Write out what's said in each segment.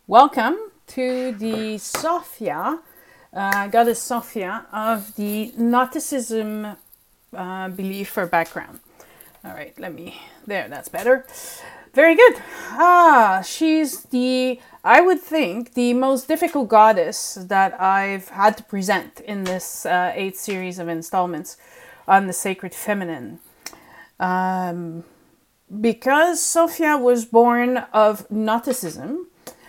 Welcome to the Sophia, Goddess Sophia of the Gnosticism belief or background. All right, that's better. Very good. She's I would think, the most difficult goddess that I've had to present in this 8th series of installments on the sacred feminine. Because Sophia was born of Gnosticism,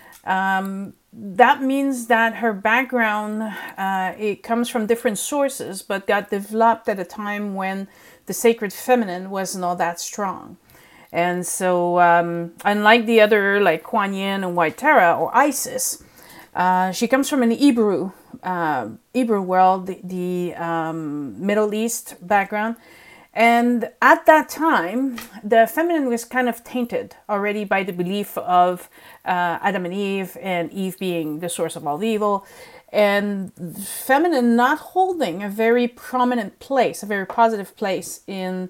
that means that her background, it comes from different sources, but got developed at a time when the sacred feminine wasn't all that strong. And so, unlike the other, like Kuan Yin and White Tara or Isis, she comes from an Hebrew world, the Middle East background. And at that time, the feminine was kind of tainted already by the belief of Adam and Eve being the source of all evil, and feminine not holding a very prominent place, a very positive place in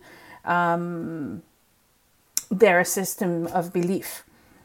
their system of belief.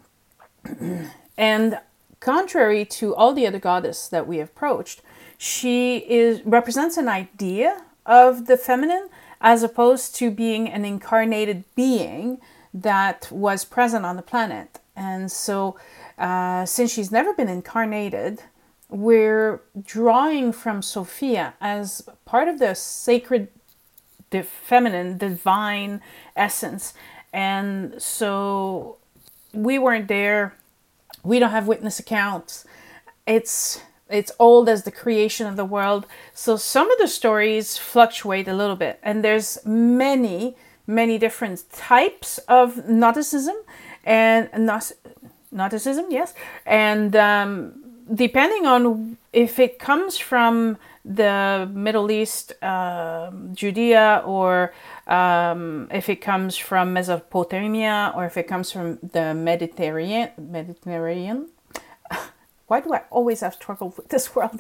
And contrary to all the other goddesses that we approached, she represents an idea of the feminine, as opposed to being an incarnated being that was present on the planet. And so, since she's never been incarnated, we're drawing from Sophia as part of the sacred, the feminine, divine essence. And so, we weren't there. We don't have witness accounts. It's old as the creation of the world. So some of the stories fluctuate a little bit. And there's many different types of Gnosticism. And Gnosticism, yes. And depending on if it comes from the Middle East, Judea, or if it comes from Mesopotamia, or if it comes from the Mediterranean. Why do I always have struggle with this world?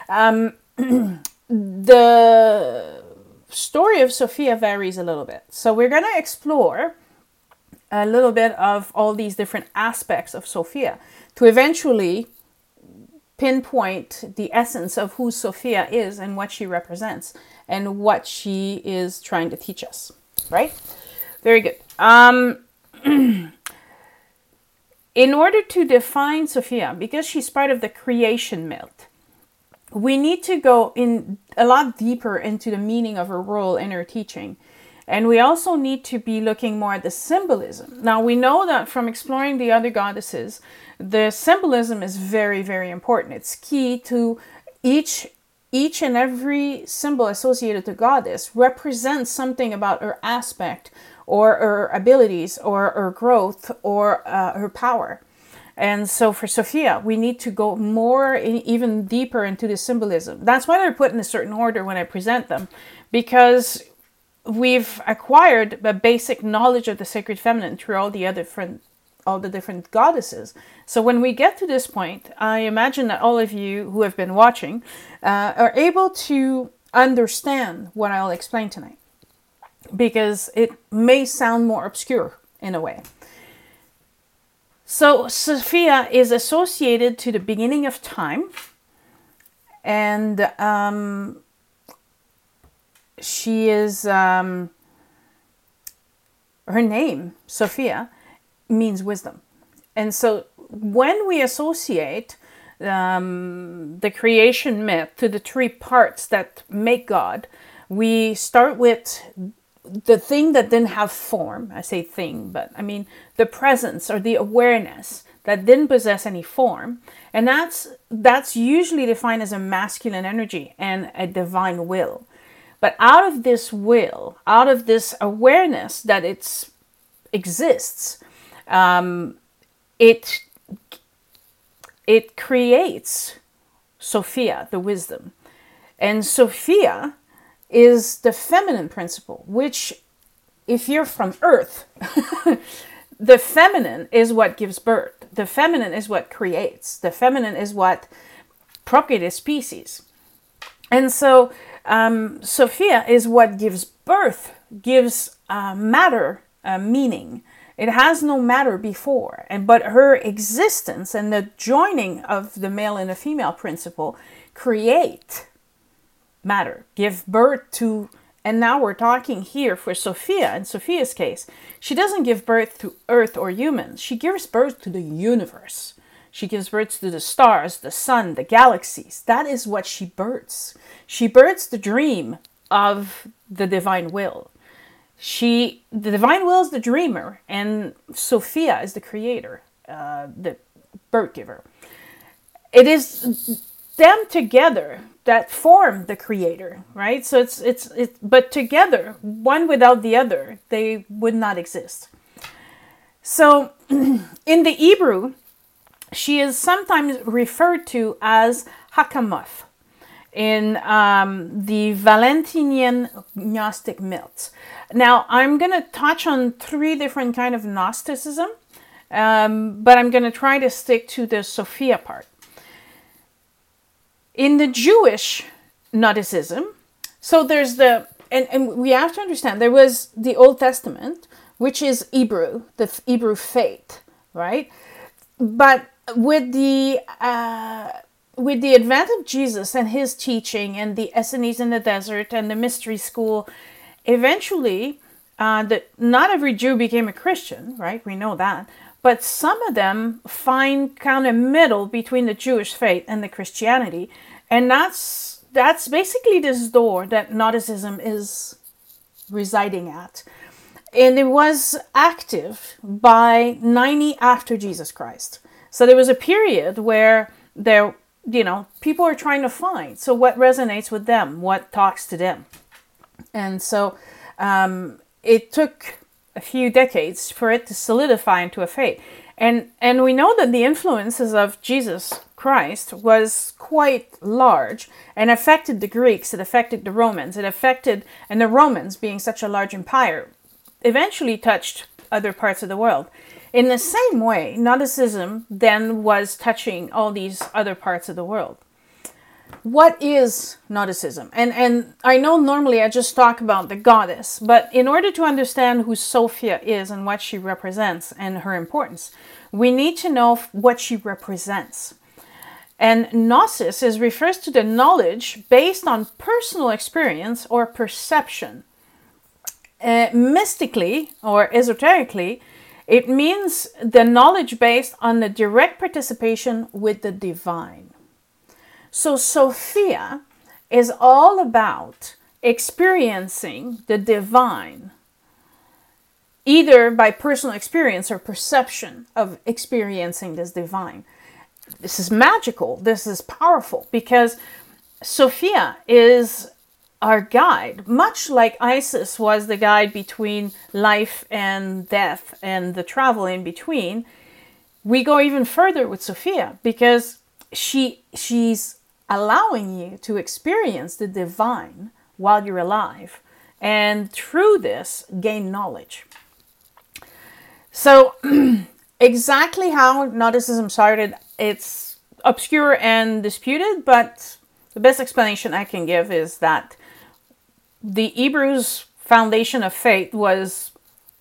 The story of Sophia varies a little bit. So we're going to explore a little bit of all these different aspects of Sophia to eventually pinpoint the essence of who Sophia is and what she represents and what she is trying to teach us. Right? Very good. In order to define Sophia, because she's part of the creation myth, we need to go in a lot deeper into the meaning of her role in her teaching. And we also need to be looking more at the symbolism. Now, we know that from exploring the other goddesses, the symbolism is very, very important. It's key to each and every symbol associated to goddess represents something about her aspect, or her abilities, or her growth, or her power. And so for Sophia, we need to go even deeper into the symbolism. That's why they're put in a certain order when I present them, because we've acquired a basic knowledge of the sacred feminine through all the different goddesses. So when we get to this point, I imagine that all of you who have been watching are able to understand what I'll explain tonight, because it may sound more obscure in a way. So Sophia is associated to the beginning of time, and she is, her name, Sophia, means wisdom. And so when we associate the creation myth to the three parts that make God, we start with the thing that didn't have form. I say thing, but I mean the presence or the awareness that didn't possess any form. And that's usually defined as a masculine energy and a divine will. But out of this will, out of this awareness that it exists, it creates Sophia, the wisdom. And Sophia is the feminine principle, which, if you're from Earth, the feminine is what gives birth. The feminine is what creates. The feminine is what procreates species. And so Sophia is what gives birth, gives matter meaning. It has no matter before, but her existence and the joining of the male and the female principle create matter, give birth to. And now we're talking here for Sophia, in Sophia's case, she doesn't give birth to earth or humans. She gives birth to the universe. She gives birth to the stars, the sun, the galaxies. That is what she births. She births the dream of the divine will. The divine will is the dreamer, and Sophia is the creator, the birth giver. It is them together that form the creator, right? So but together, one without the other, they would not exist. So in the Hebrew, she is sometimes referred to as Hakamoth in the Valentinian Gnostic myths. Now, I'm going to touch on 3 different kinds of Gnosticism, but I'm going to try to stick to the Sophia part. In the Jewish Gnosticism, so there's and we have to understand, there was the Old Testament, which is Hebrew, the Hebrew faith, right? But with the advent of Jesus and his teaching and the Essenes in the desert and the mystery school, eventually, not every Jew became a Christian, right? We know that. But some of them find kind of middle between the Jewish faith and the Christianity. And that's basically this door that Gnosticism is residing at. And it was active by 90 after Jesus Christ. So there was a period where people are trying to find. So what resonates with them? What talks to them? And so it took a few decades for it to solidify into a faith. And we know that the influences of Jesus Christ was quite large and affected the Greeks, it affected the Romans, and the Romans, being such a large empire, eventually touched other parts of the world. In the same way, Gnosticism then was touching all these other parts of the world. What is Gnosticism? And I know normally I just talk about the goddess, but in order to understand who Sophia is and what she represents and her importance, we need to know what she represents. And Gnosis refers to the knowledge based on personal experience or perception. Mystically or esoterically, it means the knowledge based on the direct participation with the divine. So Sophia is all about experiencing the divine, either by personal experience or perception of experiencing this divine. This is magical. This is powerful because Sophia is our guide, much like Isis was the guide between life and death and the travel in between. We go even further with Sophia because she's allowing you to experience the divine while you're alive, and through this gain knowledge. So exactly how Gnosticism started, it's obscure and disputed, but the best explanation I can give is that the Hebrews' foundation of faith was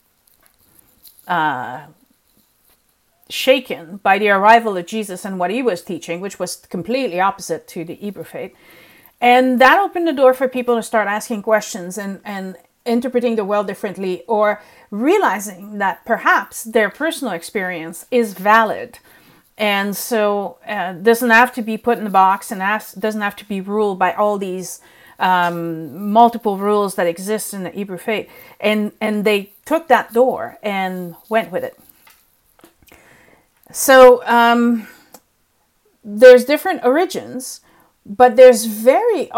shaken by the arrival of Jesus and what he was teaching, which was completely opposite to the Hebrew faith. And that opened the door for people to start asking questions and interpreting the world differently, or realizing that perhaps their personal experience is valid. And so doesn't have to be put in a box and doesn't have to be ruled by all these multiple rules that exist in the Hebrew faith. And they took that door and went with it. So there's different origins, but there's very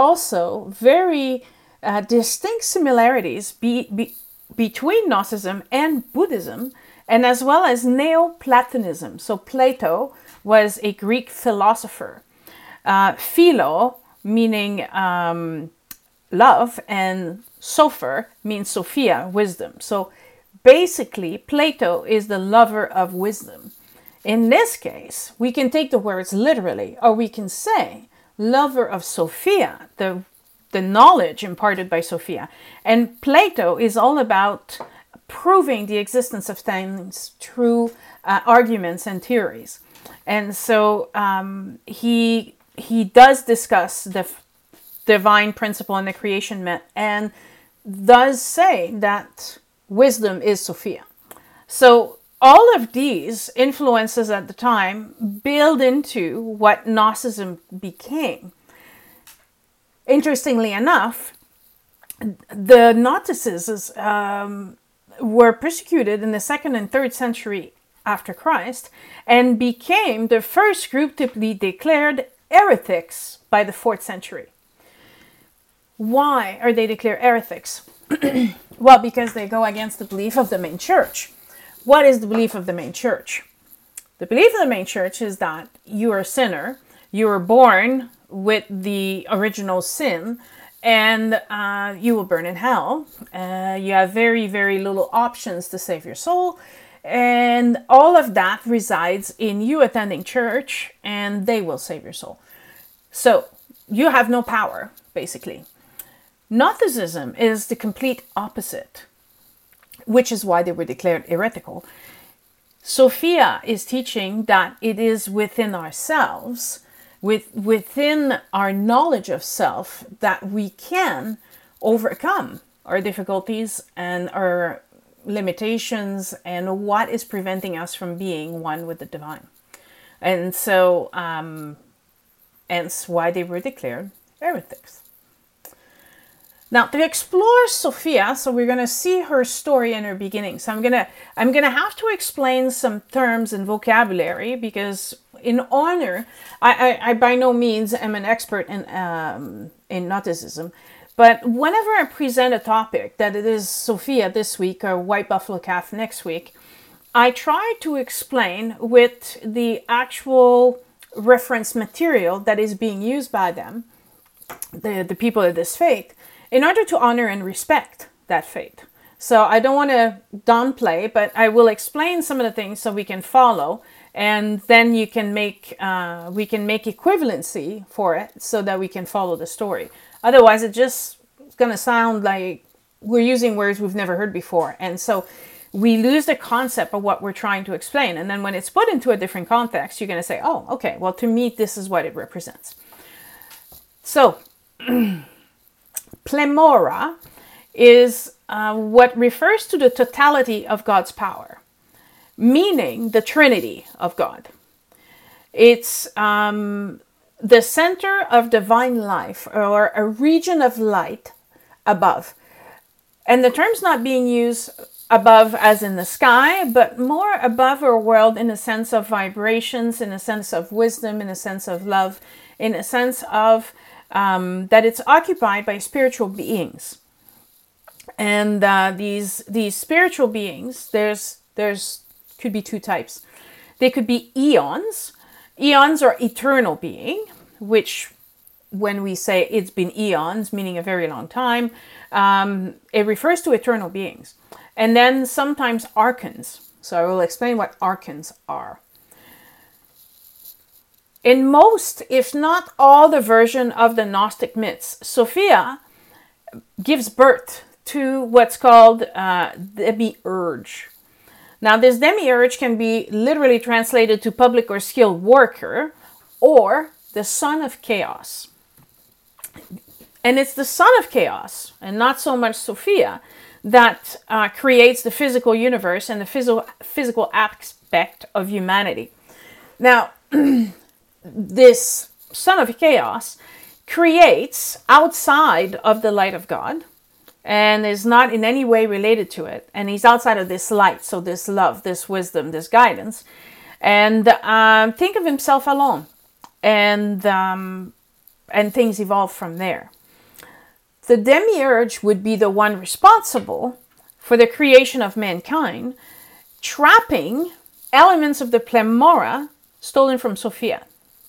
distinct similarities between Gnosticism and Buddhism, and as well as Neoplatonism. So Plato was a Greek philosopher. Philo, meaning love, and Sopher means Sophia, wisdom. So basically, Plato is the lover of wisdom. In this case, we can take the words literally, or we can say lover of Sophia, the knowledge imparted by Sophia. And Plato is all about proving the existence of things through arguments and theories. And so he does discuss the divine principle in the creation myth, and does say that wisdom is Sophia. So all of these influences at the time build into what Gnosticism became. Interestingly enough, the Gnosticists were persecuted in the 2nd and 3rd century after Christ, and became the first group to be declared heretics by the 4th century. Why are they declared heretics? Well, because they go against the belief of the main church. What is the belief of the main church? The belief of the main church is that you are a sinner, you were born with the original sin, and you will burn in hell. You have very, very little options to save your soul. And all of that resides in you attending church, and they will save your soul. So you have no power, basically. Gnosticism is the complete opposite, which is why they were declared heretical. Sophia is teaching that it is within ourselves, within our knowledge of self, that we can overcome our difficulties and our limitations and what is preventing us from being one with the divine. And so, hence why they were declared heretics. Now, to explore Sophia, so we're going to see her story and her beginning. So I'm gonna have to explain some terms and vocabulary, because in honor, I by no means am an expert in Gnosticism. But whenever I present a topic, that it is Sophia this week or White Buffalo Calf next week, I try to explain with the actual reference material that is being used by them, the people of this faith, in order to honor and respect that faith. So I don't want to downplay, but I will explain some of the things so we can follow, and then we can make equivalency for it so that we can follow the story. Otherwise, it's going to sound like we're using words we've never heard before. And so we lose the concept of what we're trying to explain. And then when it's put into a different context, you're going to say, oh, okay, well, to me, this is what it represents. So, Pleroma is what refers to the totality of God's power, meaning the Trinity of God. It's the center of divine life, or a region of light above. And the term's not being used above as in the sky, but more above our world in a sense of vibrations, in a sense of wisdom, in a sense of love, in a sense of that it's occupied by spiritual beings. And these spiritual beings, there's could be two types. They could be eons. Eons are eternal being, which when we say it's been eons, meaning a very long time, it refers to eternal beings. And then sometimes archons. So I will explain what archons are. In most, if not all, the version of the Gnostic myths, Sophia gives birth to what's called demiurge. Now, this demiurge can be literally translated to public or skilled worker, or the son of chaos. And it's the son of chaos, and not so much Sophia, that creates the physical universe and the physical aspect of humanity. Now, this son of chaos creates outside of the light of God, and is not in any way related to it. And he's outside of this light, so this love, this wisdom, this guidance. And think of himself alone. And things evolve from there. The demiurge would be the one responsible for the creation of mankind, trapping elements of the Pleroma stolen from Sophia.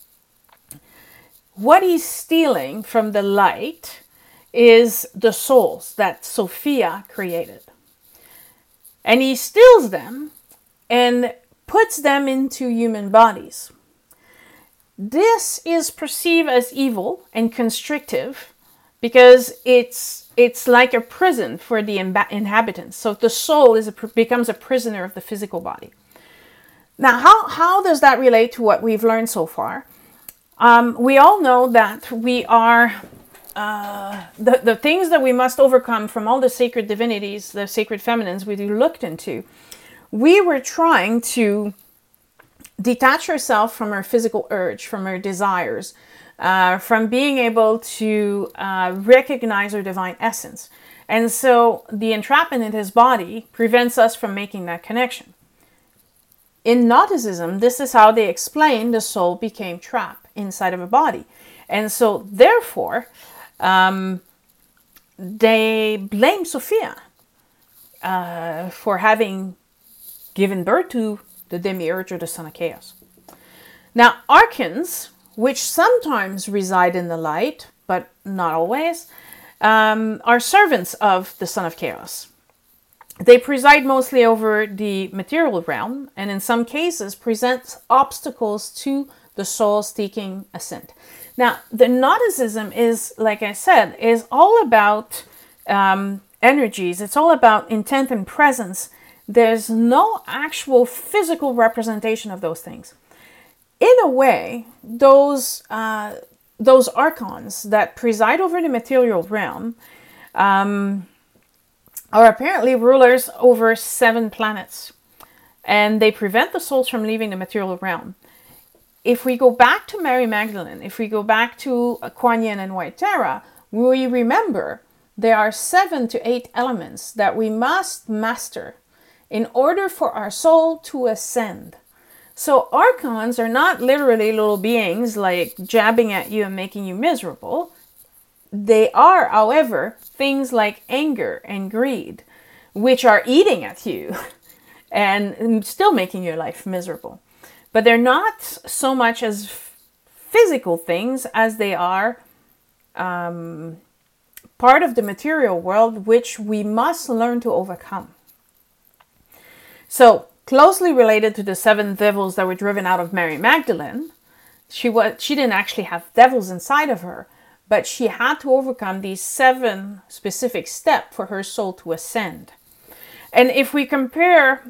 What he's stealing from the light is the souls that Sophia created. And he steals them and puts them into human bodies. This is perceived as evil and constrictive because it's it's like a prison for the inhabitants. So the soul becomes a prisoner of the physical body. Now, how does that relate to what we've learned so far? We all know that we are the things that we must overcome from all the sacred divinities, the sacred feminines we looked into. We were trying to detach ourselves from our physical urge, from our desires, from being able to recognize our divine essence. And so the entrapment in his body prevents us from making that connection. In Gnosticism, this is how they explain the soul became trapped inside of a body. And so therefore, they blame Sophia for having given birth to the demiurge or the son of chaos. Now, archons, which sometimes reside in the light, but not always, are servants of the son of chaos. They preside mostly over the material realm, and in some cases present obstacles to the soul seeking ascent. Now, the Gnosticism is, like I said, is all about energies. It's all about intent and presence. There's no actual physical representation of those things. In a way, those archons that preside over the material realm are apparently rulers over 7 planets, and they prevent the souls from leaving the material realm. If we go back to Mary Magdalene, if we go back to Kuan Yin and White Tara, we remember there are 7 to 8 elements that we must master in order for our soul to ascend. So archons are not literally little beings like jabbing at you and making you miserable. They are, however, things like anger and greed, which are eating at you and still making your life miserable. But they're not so much as physical things as they are part of the material world, which we must learn to overcome. So, closely related to the 7 devils that were driven out of Mary Magdalene, she didn't actually have devils inside of her, but she had to overcome these 7 specific steps for her soul to ascend. And if we compare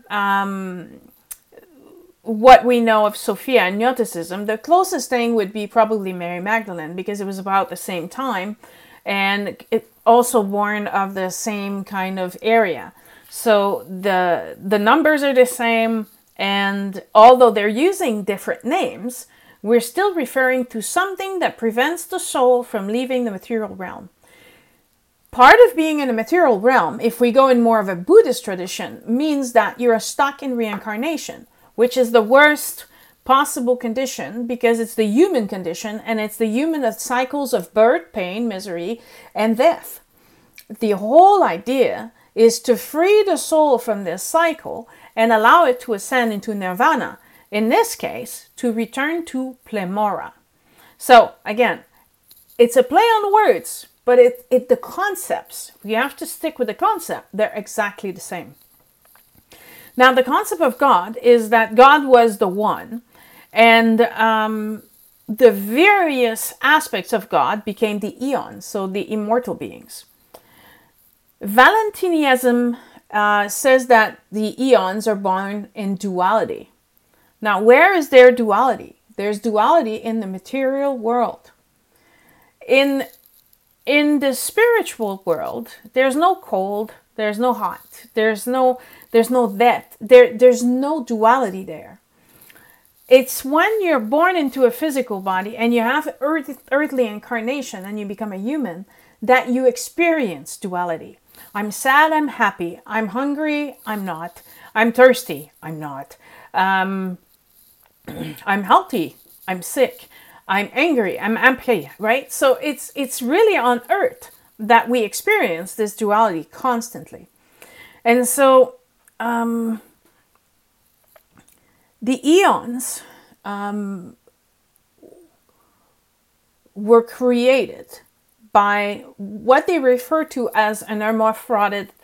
what we know of Sophia and Gnosticism, the closest thing would be probably Mary Magdalene, because it was about the same time and it also born of the same kind of area. So the numbers are the same, and although they're using different names, we're still referring to something that prevents the soul from leaving the material realm. Part of being in the material realm, if we go in more of a Buddhist tradition, means that you're stuck in reincarnation, which is the worst possible condition because it's the human condition, and it's the human cycles of birth, pain, misery, and death. The whole idea is to free the soul from this cycle and allow it to ascend into nirvana. In this case, to return to Plemora. So again, it's a play on words, but the concepts, we have to stick with the concept, they're exactly the same. Now, the concept of God is that God was the one, and the various aspects of God became the eons, so the immortal beings. Valentinianism says that the eons are born in duality. Now, where is there duality? There's duality in the material world. In the spiritual world, there's no cold, there's no hot, there's no death, there's no duality there. It's when you're born into a physical body and you have earthly incarnation and you become a human that you experience duality. I'm sad, I'm happy. I'm hungry, I'm not. I'm thirsty, I'm not. I'm healthy, I'm sick. I'm angry, I'm happy, right? So it's really on earth that we experience this duality constantly. And so the eons were created by what they refer to as an hermaphrodite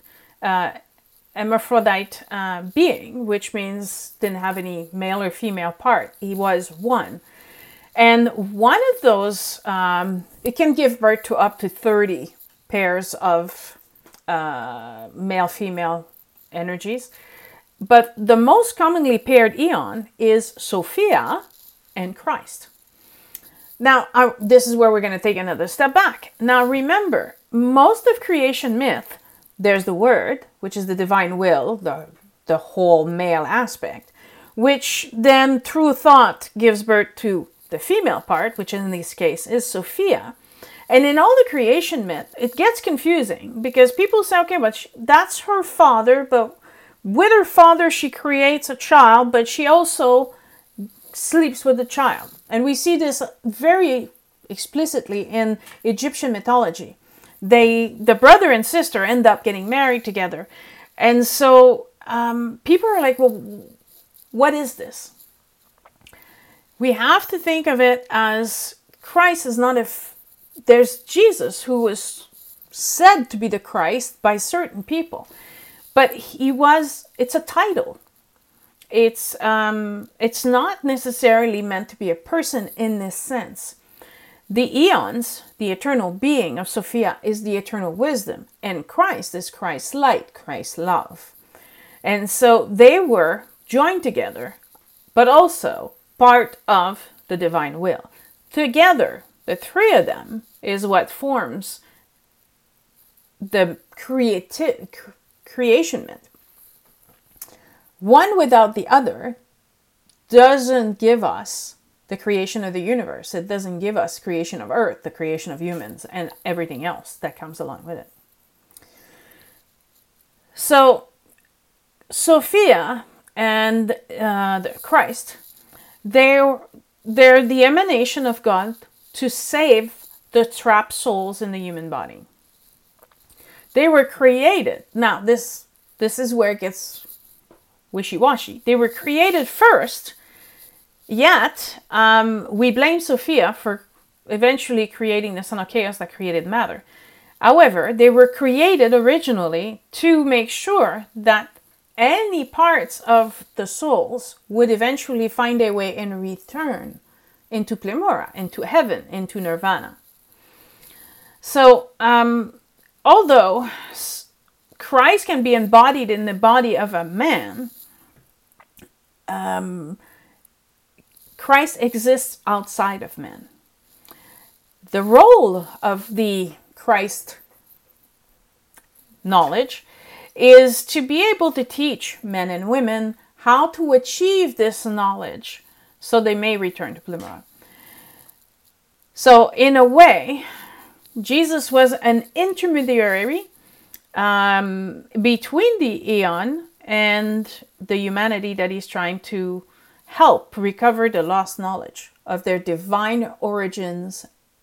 being, which means didn't have any male or female part. He was one. And one of those, it can give birth to up to 30 pairs of male-female energies. But the most commonly paired eon is Sophia and Christ. Now, this is where we're going to take another step back. Now, remember, most of creation myth, there's the Word, which is the divine will, the whole male aspect, which then through thought gives birth to the female part, which in this case is Sophia. And in all the creation myth, it gets confusing because people say, okay, but that's her father, but with her father, she creates a child, but she also sleeps with the child. And we see this very explicitly in Egyptian mythology. The brother and sister end up getting married together. And so people are like, well, what is this? We have to think of it as Christ is not there's Jesus, who was said to be the Christ by certain people. But it's a title. It's not necessarily meant to be a person in this sense. The eons, the eternal being of Sophia, is the eternal wisdom, and Christ is Christ's light, Christ's love. And so they were joined together, but also part of the divine will. Together, the three of them is what forms the creation myth. One without the other doesn't give us the creation of the universe. It doesn't give us creation of Earth, the creation of humans, and everything else that comes along with it. So, Sophia and Christ, they're the emanation of God to save the trapped souls in the human body. They were created. Now, this is where it gets wishy-washy. They were created first, yet we blame Sophia for eventually creating the son of chaos that created matter. However, they were created originally to make sure that any parts of the souls would eventually find their way and return into Plimora, into heaven, into Nirvana. So, although Christ can be embodied in the body of a man, Christ exists outside of man. The role of the Christ knowledge is to be able to teach men and women how to achieve this knowledge so they may return to Plimora. So in a way, Jesus was an intermediary between the eon and the humanity that he's trying to help recover the lost knowledge of their divine origins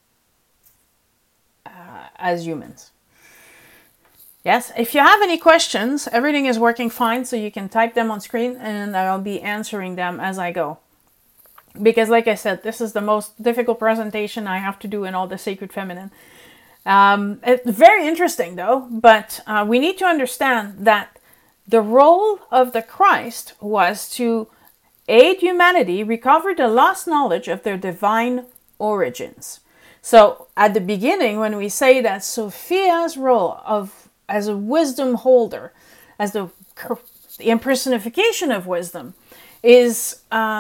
as humans. Yes, if you have any questions, everything is working fine, so you can type them on screen and I'll be answering them as I go. Because like I said, this is the most difficult presentation I have to do in all the Sacred Feminine. It's very interesting though, but we need to understand that the role of the Christ was to aid humanity recover the lost knowledge of their divine origins. So at the beginning, when we say that Sophia's role as a wisdom holder, as the impersonification of wisdom, is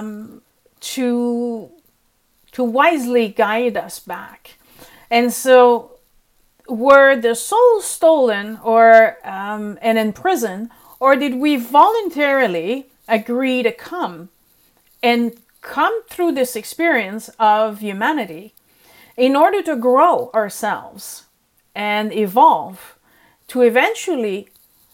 to wisely guide us back. And so were the souls stolen or and in prison, or did we voluntarily agree to come through this experience of humanity in order to grow ourselves and evolve to eventually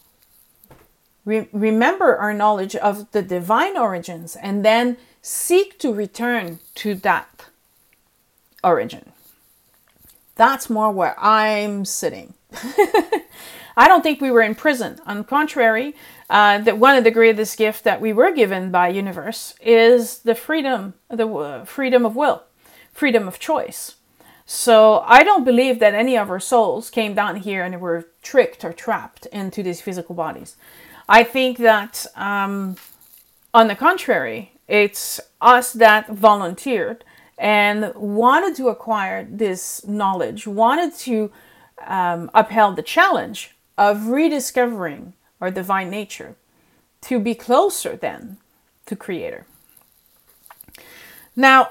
remember our knowledge of the divine origins and then seek to return to that origin? That's more where I'm sitting. I don't think we were in prison. On the contrary, that one of the greatest gifts that we were given by universe is the freedom of will, freedom of choice. So I don't believe that any of our souls came down here and were tricked or trapped into these physical bodies. I think that, on the contrary, it's us that volunteered and wanted to acquire this knowledge, wanted to upheld the challenge of rediscovering our divine nature to be closer then to Creator. Now,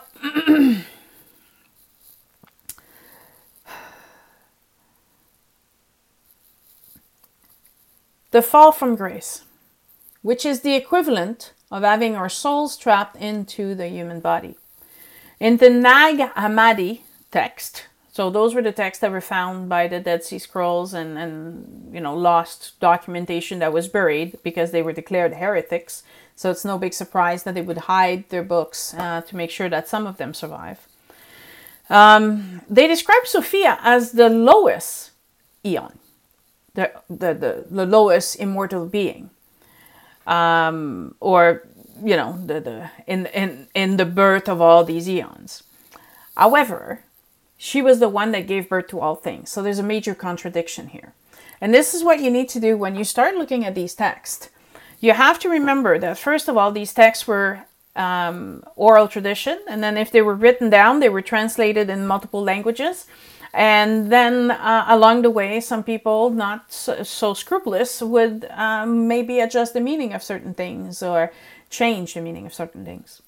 the fall from grace, which is the equivalent of having our souls trapped into the human body. In the Nag Hammadi text, so those were the texts that were found by the Dead Sea Scrolls and lost documentation that was buried because they were declared heretics. So it's no big surprise that they would hide their books to make sure that some of them survive. They describe Sophia as the lowest eon, the lowest immortal being, or in the birth of all these eons. However, she was the one that gave birth to all things. So there's a major contradiction here. And this is what you need to do when you start looking at these texts. You have to remember that, first of all, these texts were oral tradition. And then if they were written down, they were translated in multiple languages. And then along the way, some people not so scrupulous would maybe adjust the meaning of certain things or change the meaning of certain things.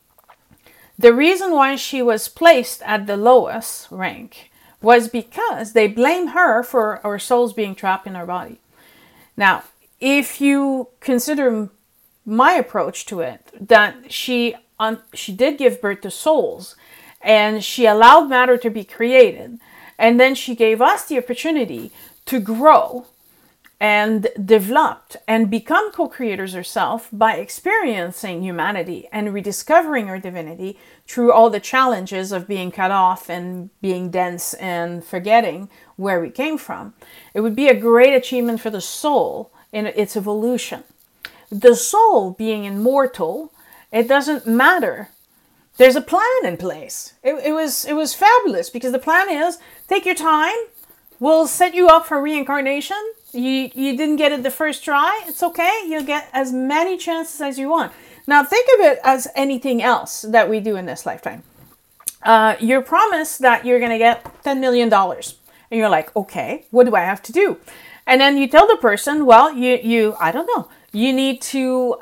The reason why she was placed at the lowest rank was because they blamed her for our souls being trapped in our body. Now, if you consider my approach to it, that she did give birth to souls, and she allowed matter to be created, and then she gave us the opportunity to grow and develop and become co-creators herself by experiencing humanity and rediscovering her divinity through all the challenges of being cut off and being dense and forgetting where we came from. It would be a great achievement for the soul in its evolution. The soul being immortal, it doesn't matter. There's a plan in place. It was fabulous because the plan is, take your time. We'll set you up for reincarnation. You didn't get it the first try. It's okay. You'll get as many chances as you want. Now think of it as anything else that we do in this lifetime. You're promised that you're going to get $10 million. And you're like, okay, what do I have to do? And then you tell the person, well, I don't know. You need to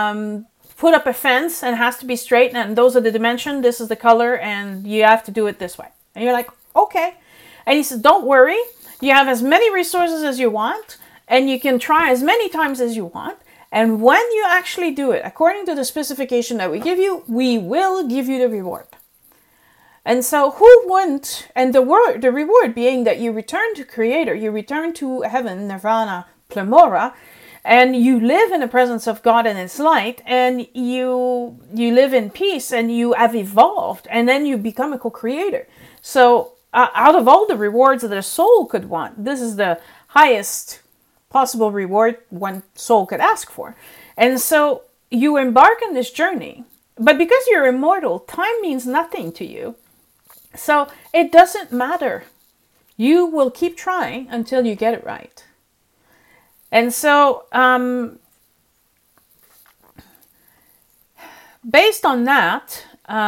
put up a fence and it has to be straight. And those are the dimensions. This is the color. And you have to do it this way. And you're like, okay. And he says, don't worry. You have as many resources as you want, and you can try as many times as you want. And when you actually do it, according to the specification that we give you, we will give you the reward. And so who wouldn't, and the reward being that you return to Creator, you return to heaven, Nirvana, Plamora, and you live in the presence of God and His light, and you live in peace, and you have evolved, and then you become a co-creator. So out of all the rewards that a soul could want, this is the highest possible reward one soul could ask for. And so you embark on this journey, but because you're immortal, time means nothing to you. So it doesn't matter. You will keep trying until you get it right. And so based on that,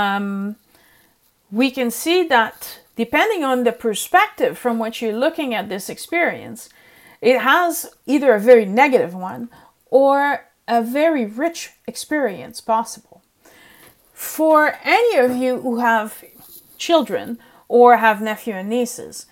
we can see that depending on the perspective from which you're looking at this experience, it has either a very negative one or a very rich experience possible. For any of you who have children or have nephew and nieces,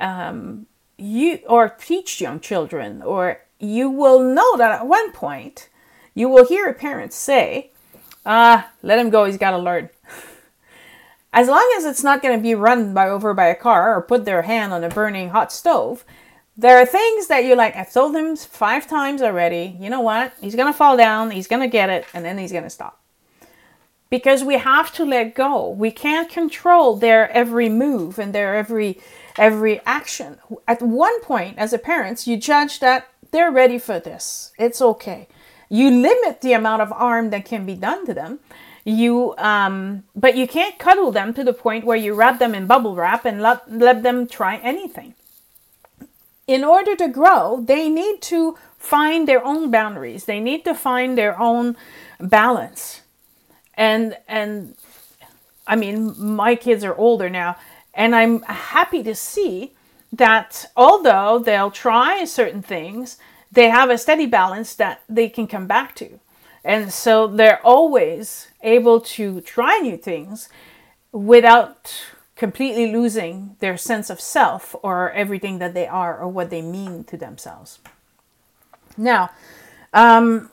or teach young children, or you will know that at one point you will hear a parent say, let him go, he's got to learn. As long as it's not going to be run over by a car or put their hand on a burning hot stove, there are things that you're like, I've told him 5 times already. You know what? He's going to fall down. He's going to get it. And then he's going to stop. Because we have to let go. We can't control their every move and their every action. At one point, as a parent, you judge that they're ready for this. It's okay. You limit the amount of harm that can be done to them. But you can't cuddle them to the point where you wrap them in bubble wrap and let them try anything. In order to grow, they need to find their own boundaries. They need to find their own balance. And I mean, my kids are older now, and I'm happy to see that although they'll try certain things, they have a steady balance that they can come back to. And so they're always able to try new things without completely losing their sense of self or everything that they are or what they mean to themselves. Now, how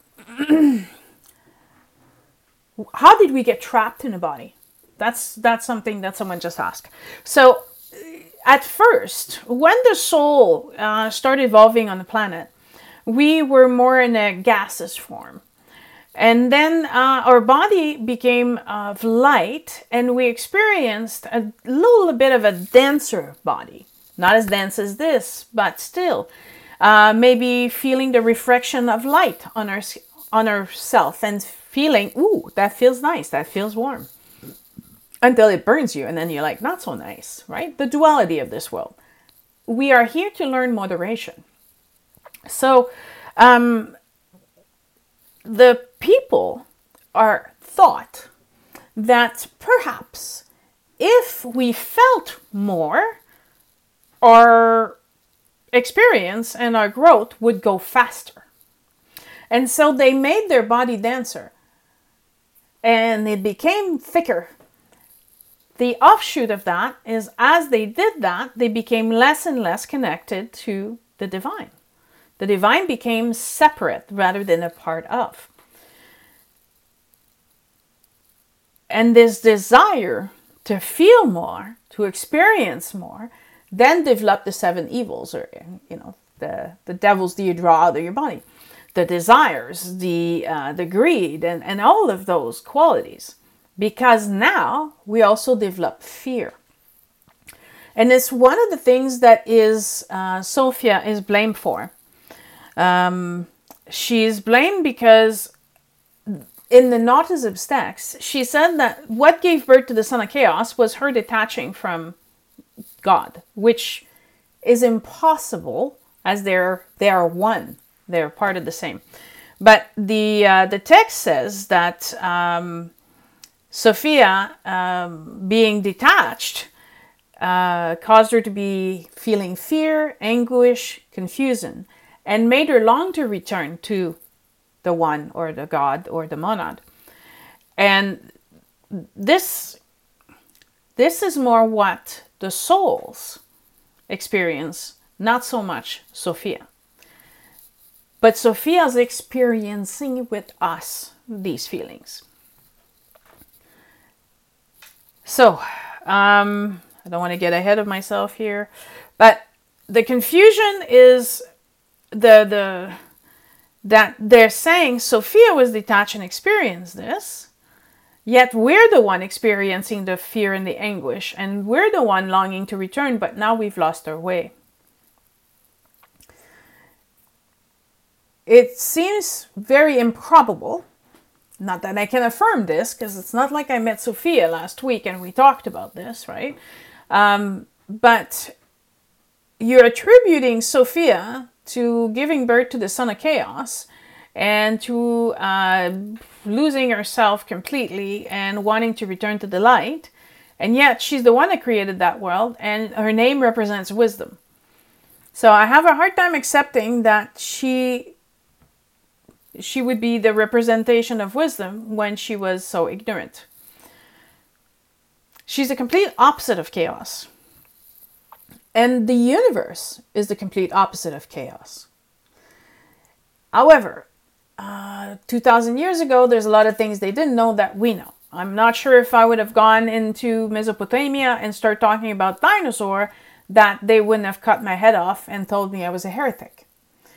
did we get trapped in a body? That's something that someone just asked. So at first, when the soul started evolving on the planet, we were more in a gaseous form. And then our body became of light, and we experienced a little bit of a denser body. Not as dense as this, but still. Maybe feeling the reflection of light on ourself and feeling, ooh, that feels nice, that feels warm. Until it burns you, and then you're like, not so nice, right? The duality of this world. We are here to learn moderation. So, the people are thought that perhaps if we felt more, our experience and our growth would go faster. And so they made their body denser and it became thicker. The offshoot of that is as they did that, they became less and less connected to the divine. The divine became separate rather than a part of. And this desire to feel more, to experience more, then developed the 7 evils, or the devils that you draw out of your body, the desires, the greed, and all of those qualities. Because now we also develop fear. And it's one of the things that Sophia is blamed for. She's blamed because in the Gnosticism text, she said that what gave birth to the son of chaos was her detaching from God, which is impossible as they are one. They're part of the same. But the text says that Sophia, being detached, caused her to be feeling fear, anguish, confusion, and made her long to return to the one or the God or the monad. And this is more what the souls experience, not so much Sophia. But Sophia is experiencing with us these feelings. So, I don't want to get ahead of myself here, but the confusion is that they're saying Sophia was detached and experienced this, yet we're the one experiencing the fear and the anguish, and we're the one longing to return, but now we've lost our way. It seems very improbable, not that I can affirm this, because it's not like I met Sophia last week and we talked about this, right? But you're attributing Sophia to giving birth to the son of chaos and to losing herself completely and wanting to return to the light. And yet she's the one that created that world, and her name represents wisdom. So I have a hard time accepting that she would be the representation of wisdom when she was so ignorant. She's the complete opposite of chaos. And the universe is the complete opposite of chaos. However, 2,000 years ago, there's a lot of things they didn't know that we know. I'm not sure if I would have gone into Mesopotamia and start talking about dinosaur, that they wouldn't have cut my head off and told me I was a heretic.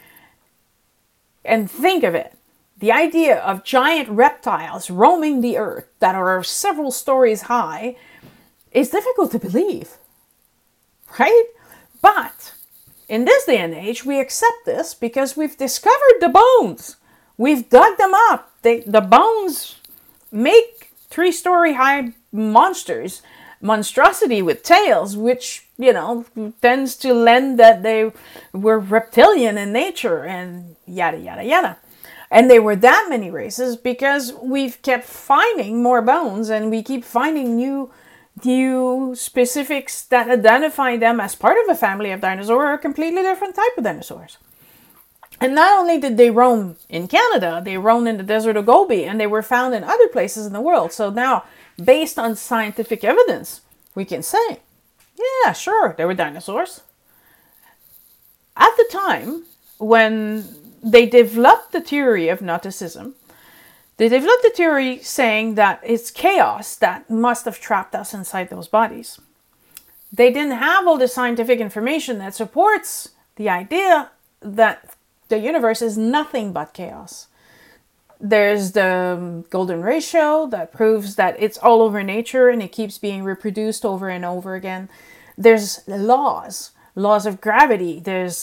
And think of it. The idea of giant reptiles roaming the earth that are several stories high is difficult to believe. Right? But in this day and age, we accept this because we've discovered the bones. We've dug them up. The bones make 3-story high monstrosity with tails, which, tends to lend that they were reptilian in nature and yada, yada, yada. And they were that many races because we've kept finding more bones and we keep finding new new specifics that identify them as part of a family of dinosaurs or a completely different type of dinosaurs. And not only did they roam in Canada, they roamed in the desert of Gobi, and they were found in other places in the world. So now, based on scientific evidence, we can say, yeah, sure, there were dinosaurs. At the time, when they developed the theory of Gnosticism, they developed the theory saying that it's chaos that must have trapped us inside those bodies. They didn't have all the scientific information that supports the idea that the universe is nothing but chaos. There's the golden ratio that proves that it's all over nature and it keeps being reproduced over and over again. There's laws of gravity. There's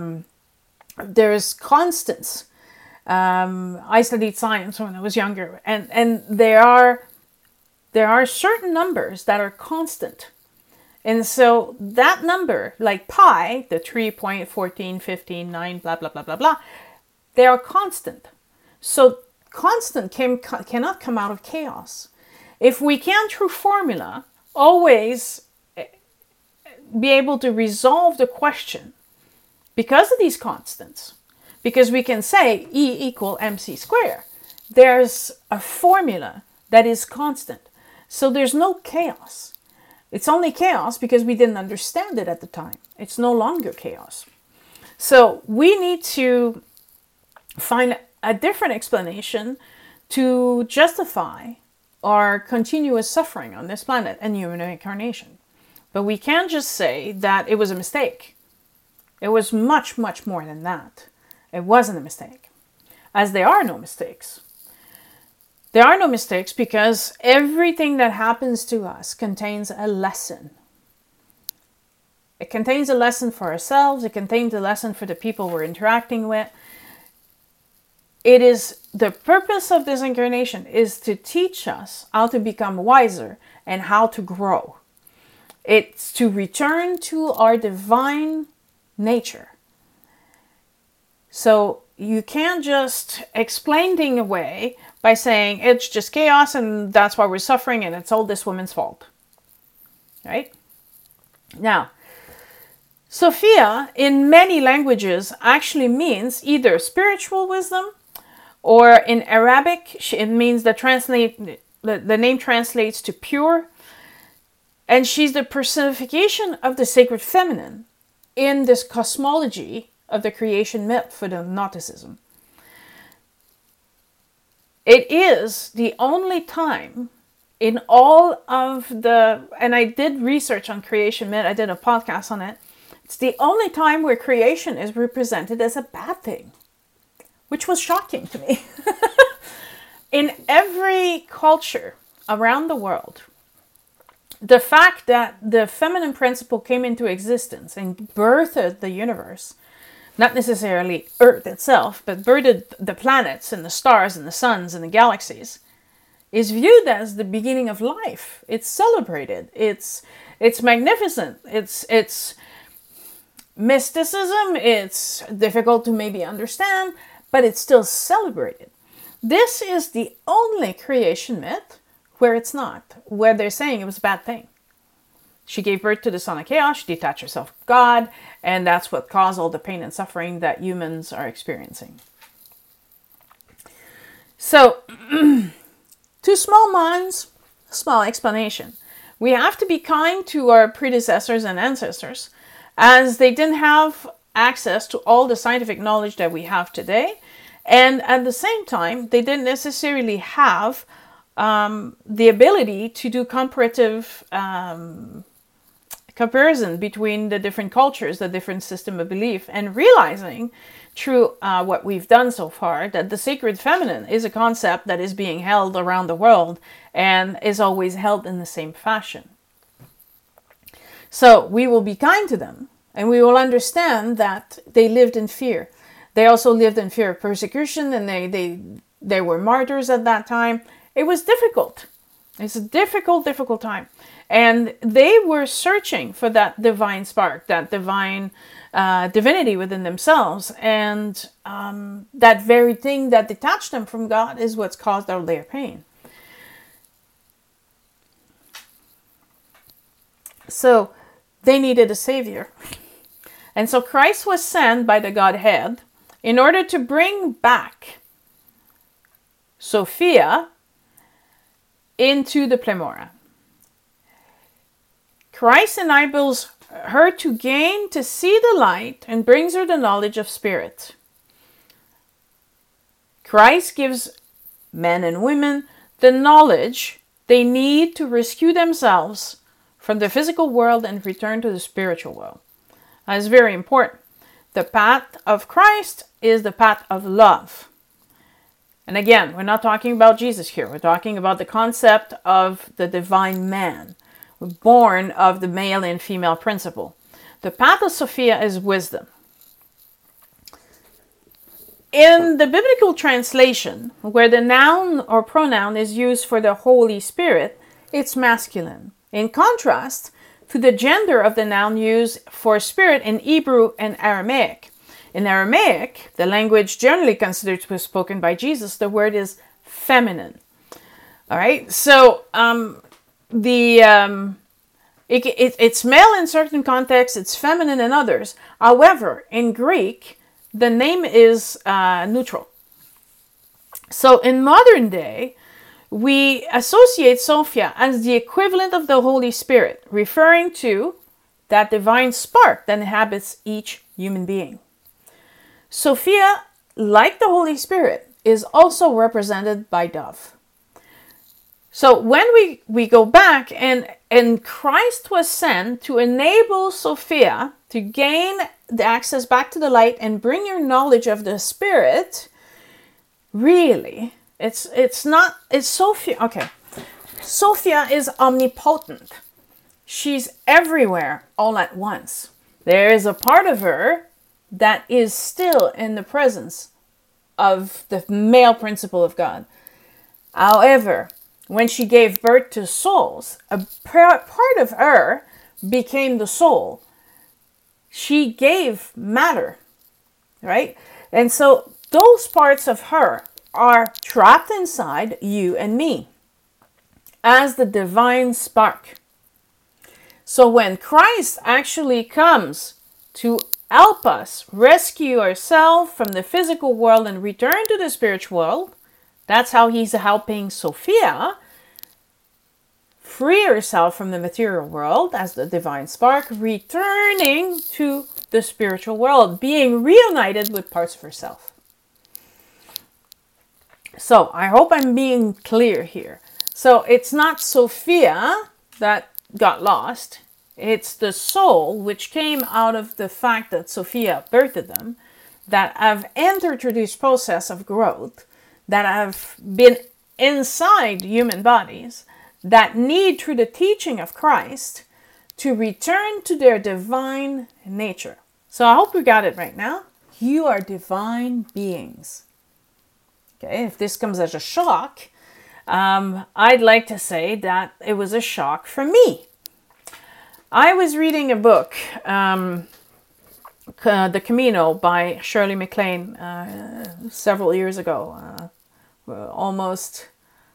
constants. I studied science when I was younger, and there are certain numbers that are constant. And so that number, like pi, the 3.1415.9, blah, blah, blah, blah, blah, they are constant. So constant cannot come out of chaos. If we can, through formula, always be able to resolve the question because of these constants, because we can say E equal mc squared, there's a formula that is constant. So there's no chaos. It's only chaos because we didn't understand it at the time. It's no longer chaos. So we need to find a different explanation to justify our continuous suffering on this planet and human incarnation. But we can't just say that it was a mistake. It was much, much more than that. It wasn't a mistake, as there are no mistakes. There are no mistakes because everything that happens to us contains a lesson. It contains a lesson for ourselves. It contains a lesson for the people we're interacting with. It is the purpose of this incarnation is to teach us how to become wiser and how to grow. It's to return to our divine nature. So you can't just explain things away by saying it's just chaos and that's why we're suffering and it's all this woman's fault. Right? Now, Sophia in many languages actually means either spiritual wisdom, or in Arabic it means the name translates to pure, and she's the personification of the sacred feminine in this cosmology of the creation myth for the Gnosticism. It is the only time in all of and I did research on creation myth, I did a podcast on it. It's the only time where creation is represented as a bad thing, which was shocking to me. In every culture around the world, the fact that the feminine principle came into existence and birthed the universe, not necessarily Earth itself, but birthed the planets and the stars and the suns and the galaxies, is viewed as the beginning of life. It's celebrated. It's magnificent. It's mysticism. It's difficult to maybe understand, but it's still celebrated. This is the only creation myth where it's not, where they're saying it was a bad thing. She gave birth to the son of chaos, she detached herself from God, and that's what caused all the pain and suffering that humans are experiencing. So, to small minds, small explanation. We have to be kind to our predecessors and ancestors, as they didn't have access to all the scientific knowledge that we have today, and at the same time, they didn't necessarily have the ability to do comparative comparison between the different cultures, the different system of belief, and realizing through what we've done so far that the sacred feminine is a concept that is being held around the world and is always held in the same fashion. So we will be kind to them, and we will understand that they lived in fear. They also lived in fear of persecution, and they were martyrs at that time. It was difficult. It's a difficult time. And they were searching for that divine spark, that divine divinity within themselves. And that very thing that detached them from God is what's caused all their pain. So they needed a savior. And so Christ was sent by the Godhead in order to bring back Sophia into the Pleroma. Christ enables her to see the light and brings her the knowledge of spirit. Christ gives men and women the knowledge they need to rescue themselves from the physical world and return to the spiritual world. That is very important. The path of Christ is the path of love. And again, we're not talking about Jesus here. We're talking about the concept of the divine man, born of the male and female principle. The path of Sophia is wisdom. In the biblical translation, where the noun or pronoun is used for the Holy Spirit, it's masculine. In contrast to the gender of the noun used for spirit in Hebrew and Aramaic. In Aramaic, the language generally considered to be spoken by Jesus, the word is feminine. All right, so it's male in certain contexts, it's feminine in others. However, in Greek, the name is neutral. So in modern day, we associate Sophia as the equivalent of the Holy Spirit, referring to that divine spark that inhabits each human being. Sophia, like the Holy Spirit, is also represented by dove. So when we go back and Christ was sent to enable Sophia to gain the access back to the light and bring your knowledge of the Spirit, really, it's Sophia. Okay, Sophia is omnipotent. She's everywhere all at once. There is a part of her that is still in the presence of the male principle of God. However, when she gave birth to souls, a part of her became the soul. She gave matter, right? And so those parts of her are trapped inside you and me as the divine spark. So when Christ actually comes to help us rescue ourselves from the physical world and return to the spiritual world, that's how he's helping Sophia free herself from the material world as the divine spark, returning to the spiritual world, being reunited with parts of herself. So I hope I'm being clear here. So it's not Sophia that got lost. It's the soul which came out of the fact that Sophia birthed them, that have entered through this process of growth, that have been inside human bodies, that need, through the teaching of Christ, to return to their divine nature. So I hope we got it right now. You are divine beings. Okay, if this comes as a shock, I'd like to say that it was a shock for me. I was reading a book, The Camino by Shirley MacLaine, several years ago, almost,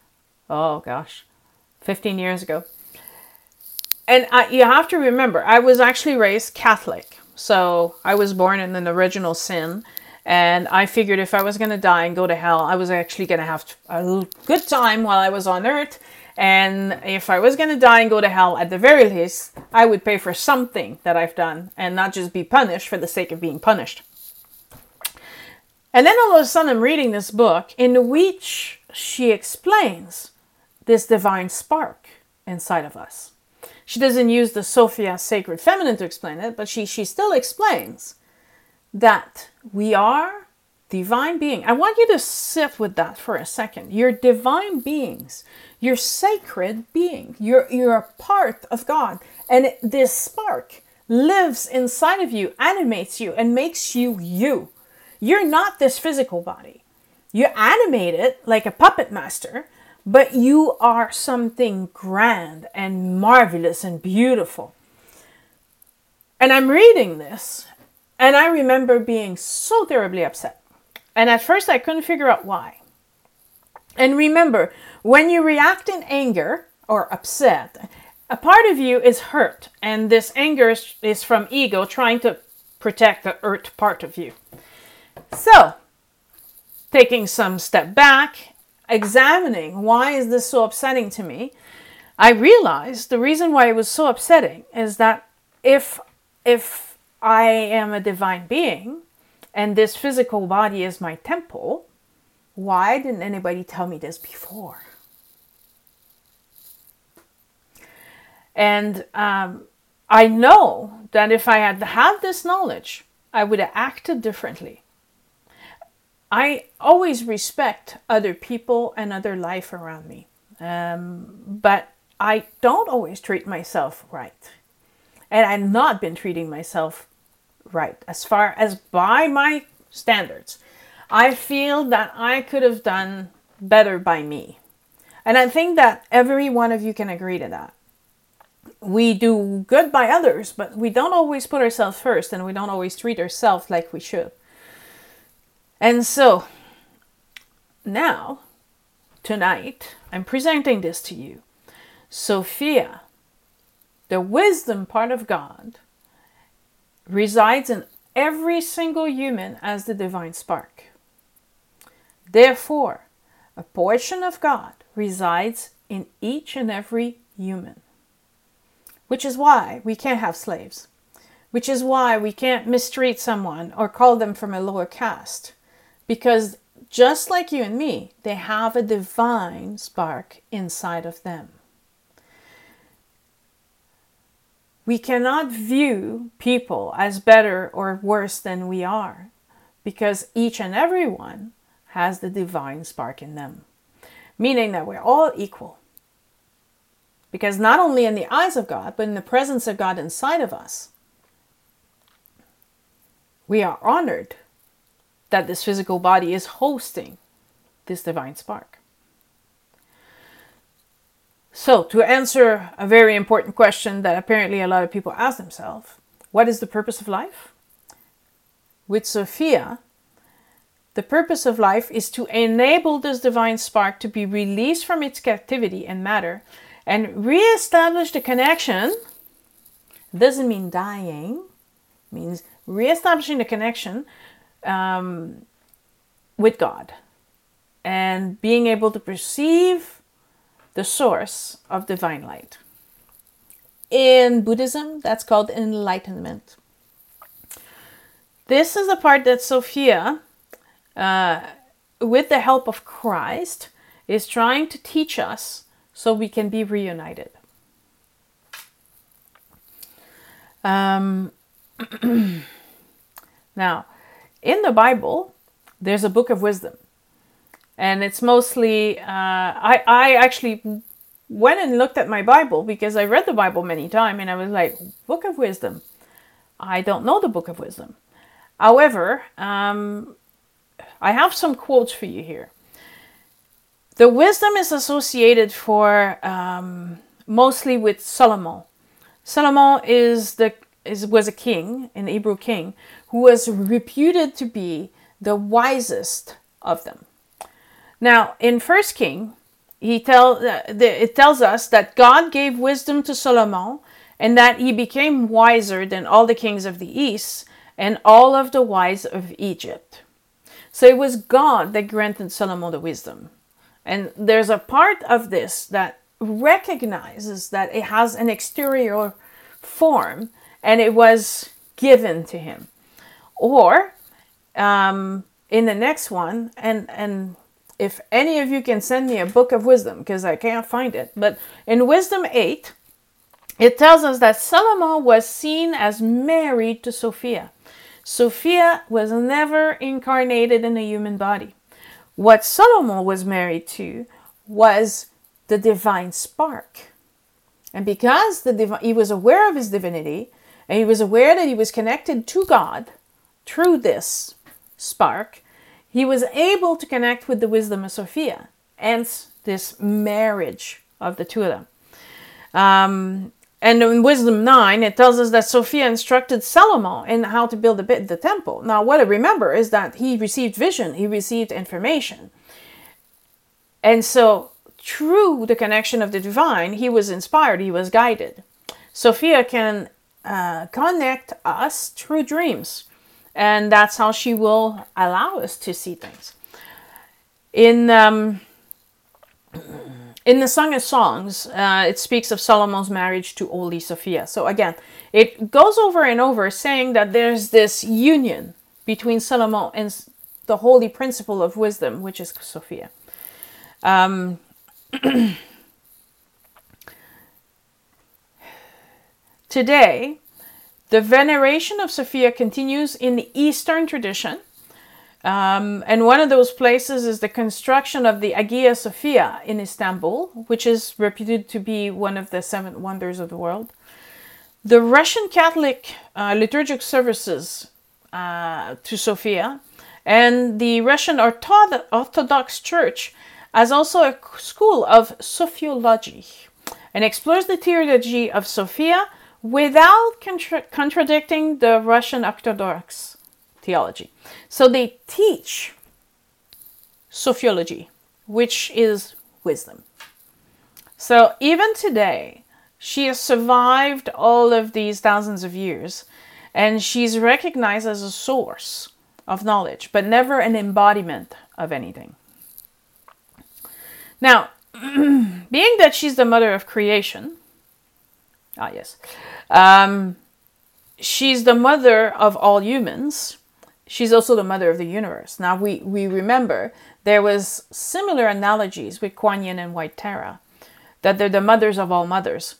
15 years ago. And you have to remember, I was actually raised Catholic. So I was born in an original sin. And I figured if I was going to die and go to hell, I was actually going to have a good time while I was on earth. And if I was going to die and go to hell, at the very least, I would pay for something that I've done and not just be punished for the sake of being punished. And then all of a sudden I'm reading this book in which she explains this divine spark inside of us. She doesn't use the Sophia Sacred Feminine to explain it, but she still explains that we are divine beings. I want you to sit with that for a second. You're divine beings. You're sacred beings. You're a part of God. And this spark lives inside of you, animates you, and makes you you. You're not this physical body. You're animated like a puppet master, but you are something grand and marvelous and beautiful. And I'm reading this, and I remember being so terribly upset. And at first I couldn't figure out why. And remember, when you react in anger or upset, a part of you is hurt, and this anger is from ego trying to protect the hurt part of you. So, taking some step back, examining why is this so upsetting to me, I realized the reason why it was so upsetting is that if I am a divine being and this physical body is my temple, why didn't anybody tell me this before? And I know that if I had had this knowledge, I would have acted differently. I always respect other people and other life around me. But I don't always treat myself right. And I've not been treating myself right as far as by my standards. I feel that I could have done better by me. And I think that every one of you can agree to that. We do good by others, but we don't always put ourselves first, and we don't always treat ourselves like we should. And so, now, tonight, I'm presenting this to you. Sophia, the wisdom part of God, resides in every single human as the divine spark. Therefore, a portion of God resides in each and every human. Which is why we can't have slaves. Which is why we can't mistreat someone or call them from a lower caste. Because just like you and me, they have a divine spark inside of them. We cannot view people as better or worse than we are, because each and every one has the divine spark in them. Meaning that we're all equal. Because not only in the eyes of God, but in the presence of God inside of us, we are honored that this physical body is hosting this divine spark. So, to answer a very important question that apparently a lot of people ask themselves, what is the purpose of life? With Sophia, the purpose of life is to enable this divine spark to be released from its captivity and matter and reestablish the connection. Doesn't mean dying, it means reestablishing the connection with God and being able to perceive the source of divine light. In Buddhism, that's called enlightenment. This is the part that Sophia, with the help of Christ, is trying to teach us so we can be reunited. Now, in the Bible, there's a book of wisdom. And it's mostly, I actually went and looked at my Bible because I read the Bible many times and I was like, Book of Wisdom. I don't know the Book of Wisdom. However, I have some quotes for you here. The wisdom is associated mostly with Solomon. Solomon was a king, an Hebrew king, who was reputed to be the wisest of them. Now, in 1 King, it tells us that God gave wisdom to Solomon and that he became wiser than all the kings of the East and all of the wise of Egypt. So it was God that granted Solomon the wisdom. And there's a part of this that recognizes that it has an exterior form and it was given to him. Or in the next one, and if any of you can send me a book of wisdom, because I can't find it, but in Wisdom 8, it tells us that Solomon was seen as married to Sophia. Sophia was never incarnated in a human body. What Solomon was married to was the divine spark. And because he was aware of his divinity, and he was aware that he was connected to God through this spark, he was able to connect with the wisdom of Sophia, hence this marriage of the two of them. And in Wisdom 9, it tells us that Sophia instructed Solomon in how to build the temple. Now, what I remember is that he received vision, he received information. And so, through the connection of the divine, he was inspired, he was guided. Sophia can connect us through dreams, and that's how she will allow us to see things. In the Song of Songs, it speaks of Solomon's marriage to Holy Sophia. So again, it goes over and over saying that there's this union between Solomon and the holy principle of wisdom, which is Sophia. Today, the veneration of Sophia continues in the Eastern tradition. And one of those places is the construction of the Hagia Sophia in Istanbul, which is reputed to be one of the 7 wonders of the world. The Russian Catholic liturgic services to Sophia, and the Russian Orthodox Church has also a school of Sophiology and explores the theology of Sophia without contradicting the Russian Orthodox theology. So they teach Sophiology, which is wisdom. So even today, she has survived all of these thousands of years, and she's recognized as a source of knowledge, but never an embodiment of anything. Now, being that she's the mother of creation, she's the mother of all humans. She's also the mother of the universe. Now, we remember there was similar analogies with Kuan Yin and White Tara, that they're the mothers of all mothers,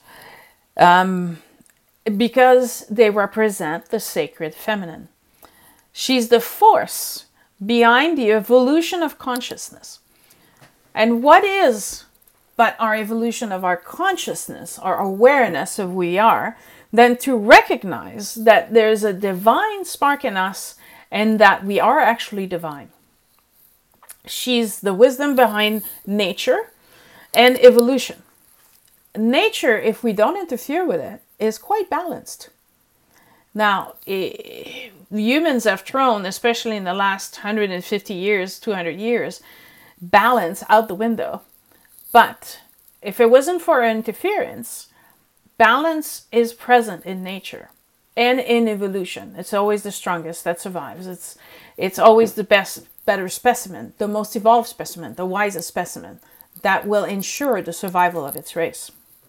because they represent the sacred feminine. She's the force behind the evolution of consciousness. And what is but our evolution of our consciousness, our awareness of who we are, than to recognize that there's a divine spark in us and that we are actually divine. She's the wisdom behind nature and evolution. Nature, if we don't interfere with it, is quite balanced. Now, humans have thrown, especially in the last 150 years, 200 years, balance out the window. But if it wasn't for interference, balance is present in nature and in evolution. It's always the strongest that survives. It's always the better specimen, the most evolved specimen, the wisest specimen that will ensure the survival of its race.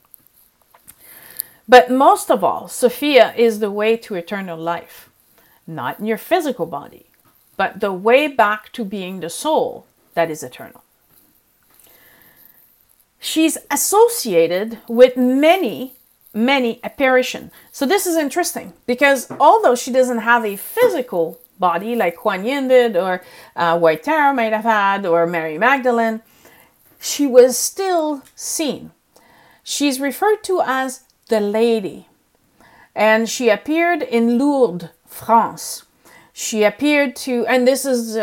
But most of all, Sophia is the way to eternal life. Not in your physical body, but the way back to being the soul that is eternal. She's associated with many apparitions. So this is interesting, because although she doesn't have a physical body like Kuan Yin did, or White Tara might have had, or Mary Magdalene, she was still seen. She's referred to as the Lady, and she appeared in Lourdes, France. She appeared to, and this is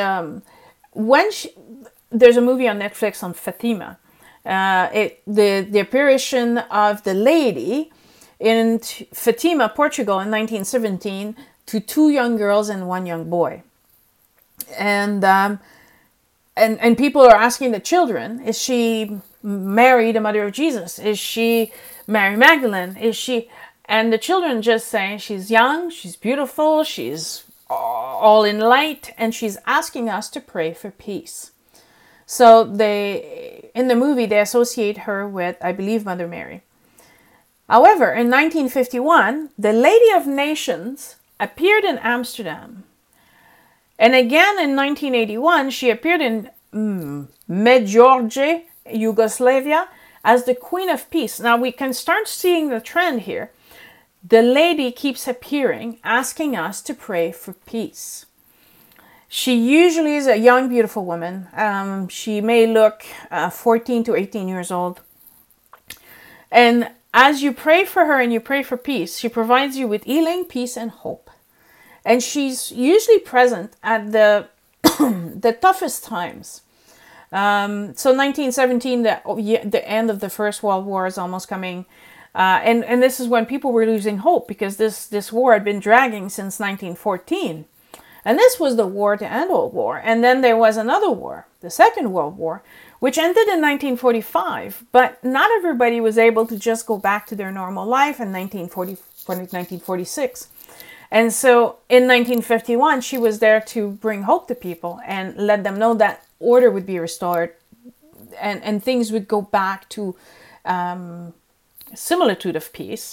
there's a movie on Netflix on Fatima. The apparition of the Lady in Fatima, Portugal in 1917 to 2 young girls and 1 young boy. And people are asking the children, is she Mary, the mother of Jesus? Is she Mary Magdalene? Is she? And the children just say, she's young, she's beautiful, she's all in light, and she's asking us to pray for peace. So in the movie, they associate her with, I believe, Mother Mary. However, in 1951, the Lady of Nations appeared in Amsterdam. And again in 1981, she appeared in Medjugorje, Yugoslavia, as the Queen of Peace. Now we can start seeing the trend here. The Lady keeps appearing, asking us to pray for peace. She usually is a young, beautiful woman. She may look 14 to 18 years old. And as you pray for her and you pray for peace, she provides you with healing, peace, and hope. And she's usually present at the toughest times. So 1917, the end of the First World War is almost coming. And this is when people were losing hope, because this war had been dragging since 1914. And this was the war to end all war. And then there was another war, the Second World War, which ended in 1945. But not everybody was able to just go back to their normal life in 1946. And so in 1951, she was there to bring hope to people and let them know that order would be restored and things would go back to similitude of peace.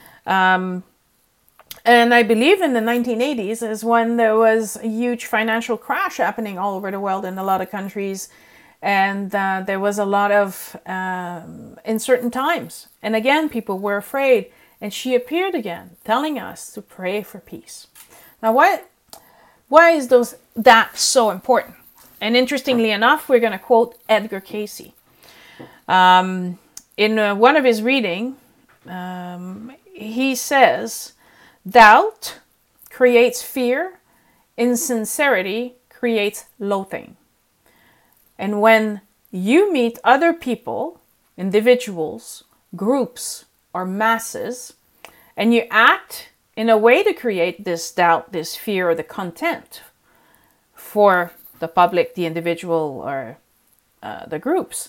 And I believe in the 1980s is when there was a huge financial crash happening all over the world in a lot of countries. And there was a lot of uncertain times. And again, people were afraid. And she appeared again, telling us to pray for peace. Now, why is that so important? And interestingly enough, we're going to quote Edgar Cayce. In one of his reading, he says, doubt creates fear, insincerity creates loathing. And when you meet other people, individuals, groups, or masses, and you act in a way to create this doubt, this fear, or the contempt for the public, the individual, or the groups,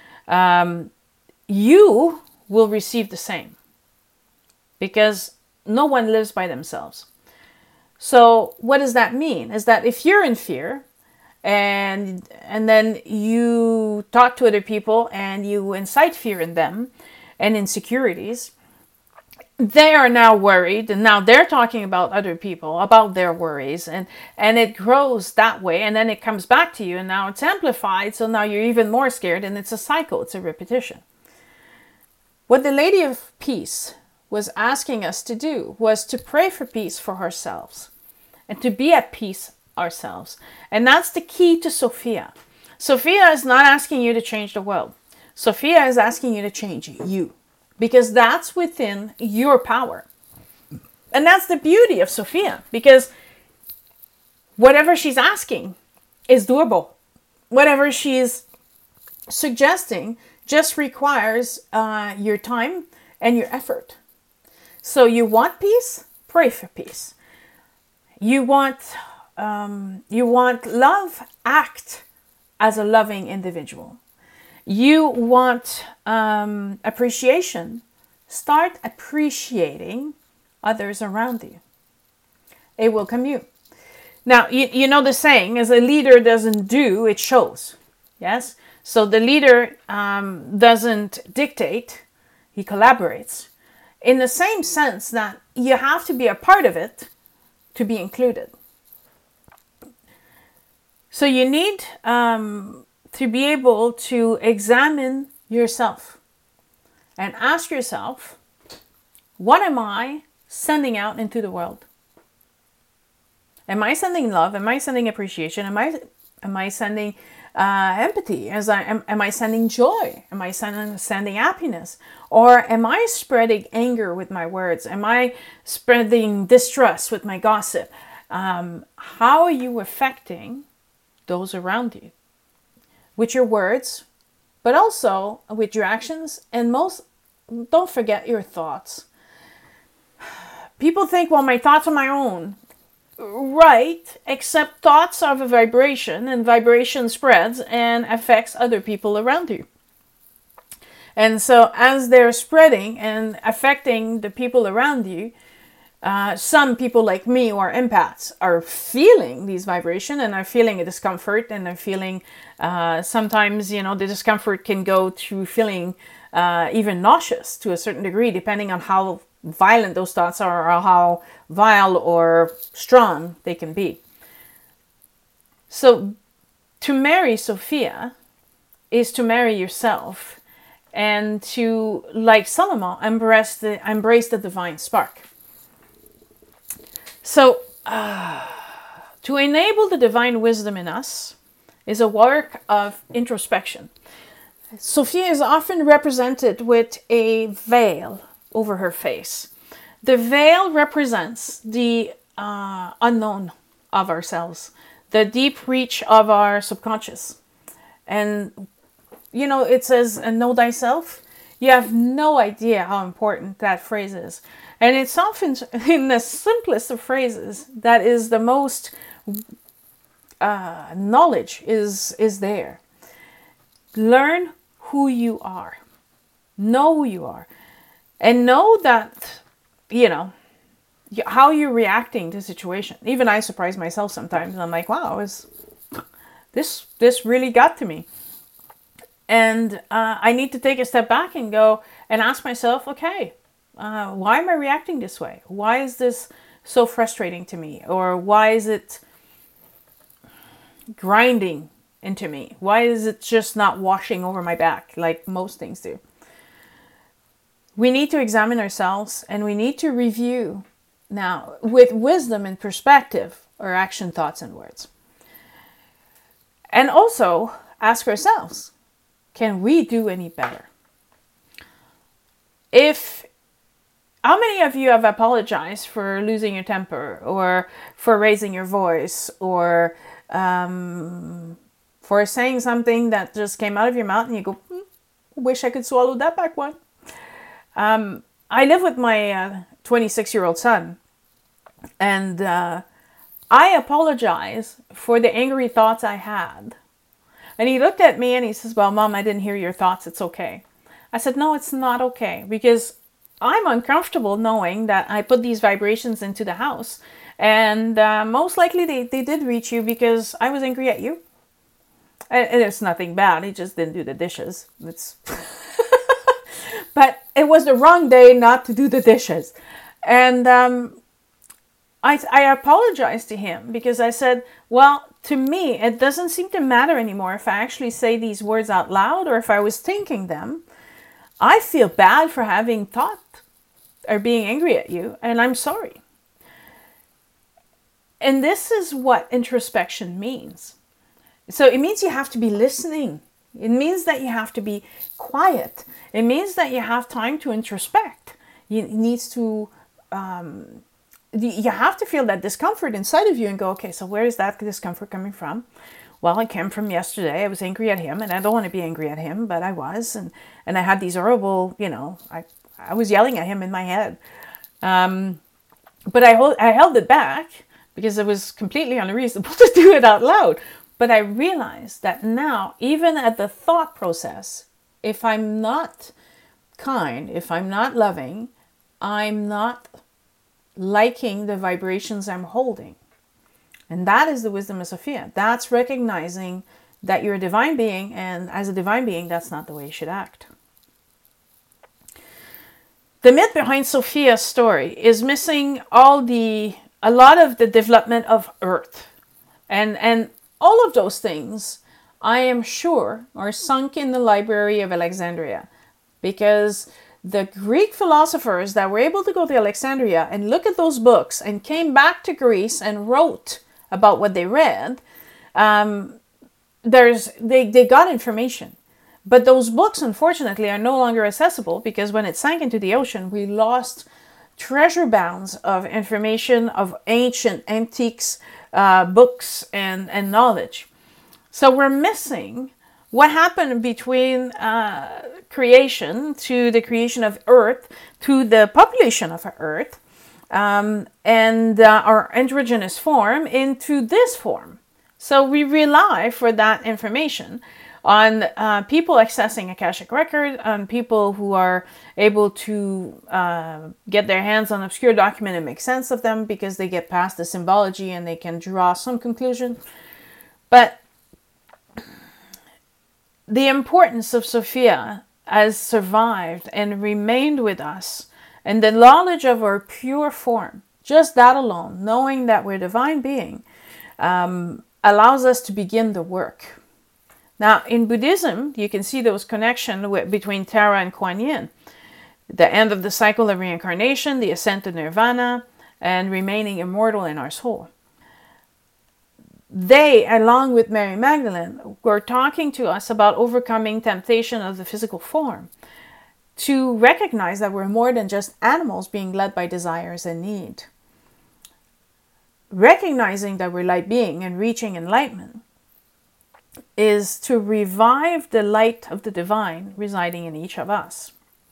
you will receive the same. Because no one lives by themselves. So what does that mean? Is that if you're in fear and then you talk to other people and you incite fear in them and insecurities, they are now worried and now they're talking about other people, about their worries, and it grows that way, and then it comes back to you and now it's amplified, so now you're even more scared, and it's a cycle, it's a repetition. What the Lady of Peace was asking us to do was to pray for peace for ourselves and to be at peace ourselves. And that's the key to Sophia. Sophia is not asking you to change the world. Sophia is asking you to change you, because that's within your power. And that's the beauty of Sophia, because whatever she's asking is doable. Whatever she's suggesting just requires your time and your effort. So you want peace? Pray for peace. You want love? Act as a loving individual. You want appreciation? Start appreciating others around you. It will come you. Now, you know the saying, as a leader doesn't do, it shows. Yes? So the leader doesn't dictate, he collaborates. In the same sense that you have to be a part of it to be included. So you need to be able to examine yourself and ask yourself, what am I sending out into the world? Am I sending love? Am I sending appreciation? Am I sending empathy? Am I sending joy? Am I sending happiness? Or am I spreading anger with my words? Am I spreading distrust with my gossip? How are you affecting those around you? With your words, but also with your actions, and don't forget your thoughts. People think, well, my thoughts are my own. Right, except thoughts are a vibration, and vibration spreads and affects other people around you. And so as they're spreading and affecting the people around you, some people like me who are empaths are feeling these vibrations and are feeling a discomfort, and are feeling sometimes, the discomfort can go to feeling even nauseous to a certain degree, depending on how violent those thoughts are or how vile or strong they can be. So to marry Sophia is to marry yourself and to, like Solomon, embrace the divine spark. So to enable the divine wisdom in us is a work of introspection. Sophia is often represented with a veil over her face. The veil represents the unknown of ourselves, the deep reach of our subconscious. And, it says, know thyself. You have no idea how important that phrase is. And it's often in the simplest of phrases that is the most knowledge is there. Learn who you are. Know who you are. And know that, how you're reacting to the situation. Even I surprise myself sometimes. And I'm like, wow, this really got to me. And I need to take a step back and go and ask myself, okay, why am I reacting this way? Why is this so frustrating to me? Or why is it grinding into me? Why is it just not washing over my back like most things do? We need to examine ourselves, and we need to review now with wisdom and perspective our action, thoughts, and words. And also ask ourselves, can we do any better? How many of you have apologized for losing your temper, or for raising your voice, or for saying something that just came out of your mouth and you go, wish I could swallow that back one. I live with my 26-year-old son, and I apologize for the angry thoughts I had. And he looked at me and he says, well, Mom, I didn't hear your thoughts. It's okay. I said, no, it's not okay, because I'm uncomfortable knowing that I put these vibrations into the house. And most likely they did reach you because I was angry at you. And it's nothing bad. He just didn't do the dishes. But it was the wrong day not to do the dishes. And I apologized to him because I said, well, to me, it doesn't seem to matter anymore if I actually say these words out loud or if I was thinking them. I feel bad for having thought or being angry at you, and I'm sorry. And this is what introspection means. So it means you have to be listening. It means that you have to be quiet. It means that you have time to introspect. You have to feel that discomfort inside of you and go, okay, so where is that discomfort coming from? Well, it came from yesterday. I was angry at him, and I don't want to be angry at him, but I was. And I had these horrible, I was yelling at him in my head. But I held it back because it was completely unreasonable to do it out loud. But I realized that now, even at the thought process, if I'm not kind, if I'm not loving, I'm not liking the vibrations I'm holding. And that is the wisdom of Sophia. That's recognizing that you're a divine being, and as a divine being, that's not the way you should act. The myth behind Sophia's story is missing a lot of the development of Earth. And all of those things, I am sure, are sunk in the Library of Alexandria, because the Greek philosophers that were able to go to Alexandria and look at those books and came back to Greece and wrote about what they read, they got information. But those books, unfortunately, are no longer accessible because when it sank into the ocean, we lost treasure bounds of information, of ancient antiques, books, and knowledge. So we're missing what happened between creation to the creation of Earth, to the population of Earth, and our androgynous form into this form. So we rely for that information on people accessing Akashic record, on people who are able to get their hands on obscure document and make sense of them because they get past the symbology and they can draw some conclusion. But the importance of Sophia has survived and remained with us, and the knowledge of our pure form, just that alone, knowing that we're a divine being, allows us to begin the work. Now, in Buddhism, you can see those connections between Tara and Kuan Yin. The end of the cycle of reincarnation, the ascent to nirvana, and remaining immortal in our soul. They, along with Mary Magdalene, were talking to us about overcoming temptation of the physical form, to recognize that we're more than just animals being led by desires and need. Recognizing that we're light being and reaching enlightenment is to revive the light of the divine residing in each of us.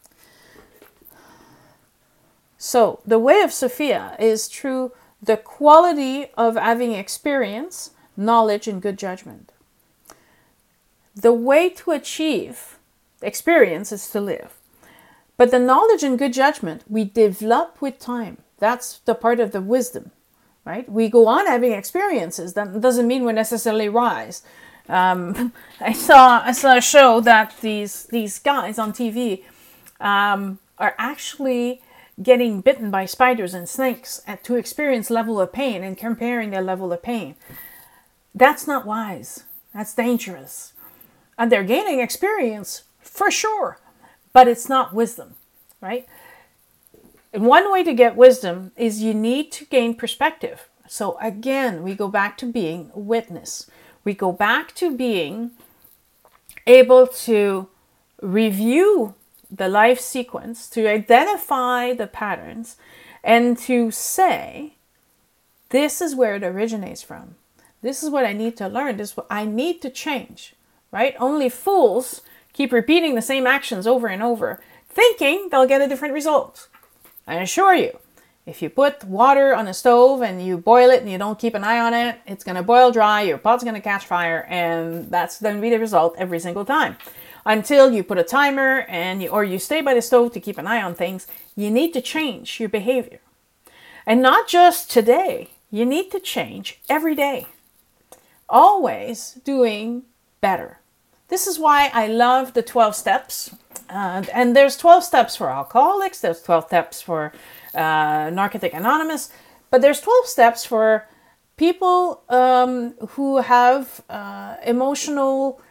So, the way of Sophia is through the quality of having experience, knowledge, and good judgment. The way to achieve experience is to live. But the knowledge and good judgment we develop with time. That's the part of the wisdom, right? We go on having experiences. That doesn't mean we necessarily rise. I saw a show that these guys on TV are actually getting bitten by spiders and snakes to experience level of pain and comparing their level of pain. That's not wise. That's dangerous. And they're gaining experience for sure, but it's not wisdom, right? And one way to get wisdom is you need to gain perspective. So again, we go back to being a witness. We go back to being able to review the life sequence, to identify the patterns, and to say, this is where it originates from. This is what I need to learn. This is what I need to change, right? Only fools keep repeating the same actions over and over, thinking they'll get a different result. I assure you, if you put water on a stove and you boil it and you don't keep an eye on it, it's going to boil dry, your pot's going to catch fire, and that's going to be the result every single time. Until you put a timer or you stay by the stove to keep an eye on things, you need to change your behavior. And not just today, you need to change every day. Always doing better. This is why I love the 12 steps. And there's 12 steps for alcoholics, there's 12 steps for Narcotic Anonymous, but there's 12 steps for people who have emotional,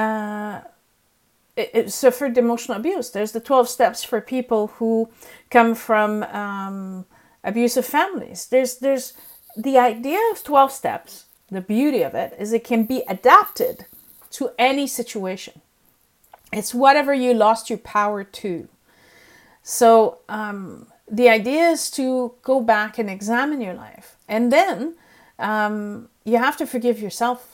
suffered emotional abuse. There's the 12 steps for people who come from abusive families. There's the idea of 12 steps. The beauty of it is it can be adapted to any situation. It's whatever you lost your power to. So the idea is to go back and examine your life. And then you have to forgive yourself.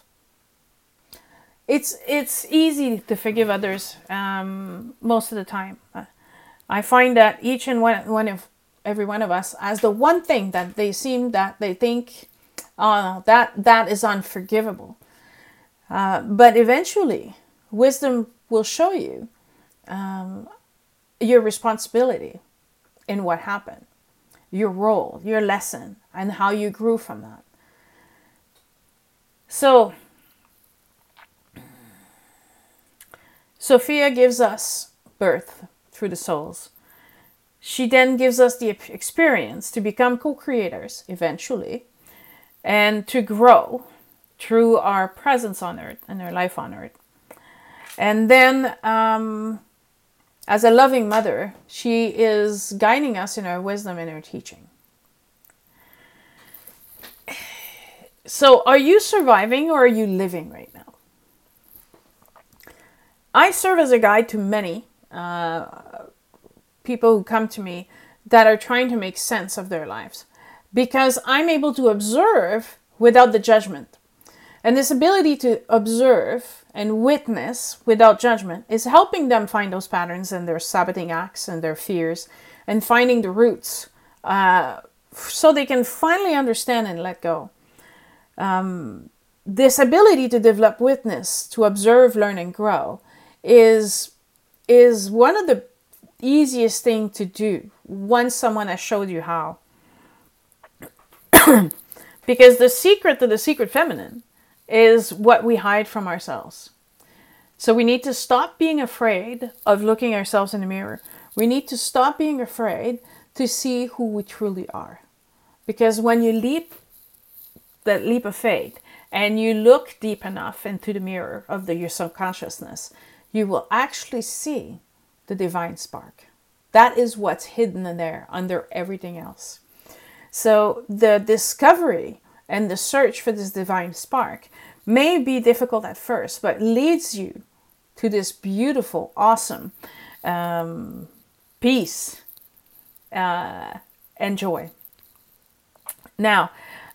It's easy to forgive others most of the time. I find that each and every one of us has the one thing that they think, oh, that is unforgivable. But eventually, wisdom will show you your responsibility in what happened, your role, your lesson, and how you grew from that. So, Sophia gives us birth through the souls. She then gives us the experience to become co-creators eventually, and to grow through our presence on earth and our life on earth. And then, as a loving mother, she is guiding us in our wisdom and our teaching. So, are you surviving or are you living right now? I serve as a guide to many people who come to me that are trying to make sense of their lives, because I'm able to observe without the judgment. And this ability to observe and witness without judgment is helping them find those patterns and their saboting acts and their fears, and finding the roots so they can finally understand and let go. This ability to develop witness, to observe, learn, and grow is one of the easiest things to do once someone has showed you how. Because the secret to the secret feminine is what we hide from ourselves. So we need to stop being afraid of looking ourselves in the mirror. We need to stop being afraid to see who we truly are. Because when you leap that leap of faith and you look deep enough into the mirror of your subconsciousness, you will actually see the divine spark. That is what's hidden in there under everything else. So the discovery and the search for this divine spark may be difficult at first, but leads you to this beautiful, awesome peace and joy. Now,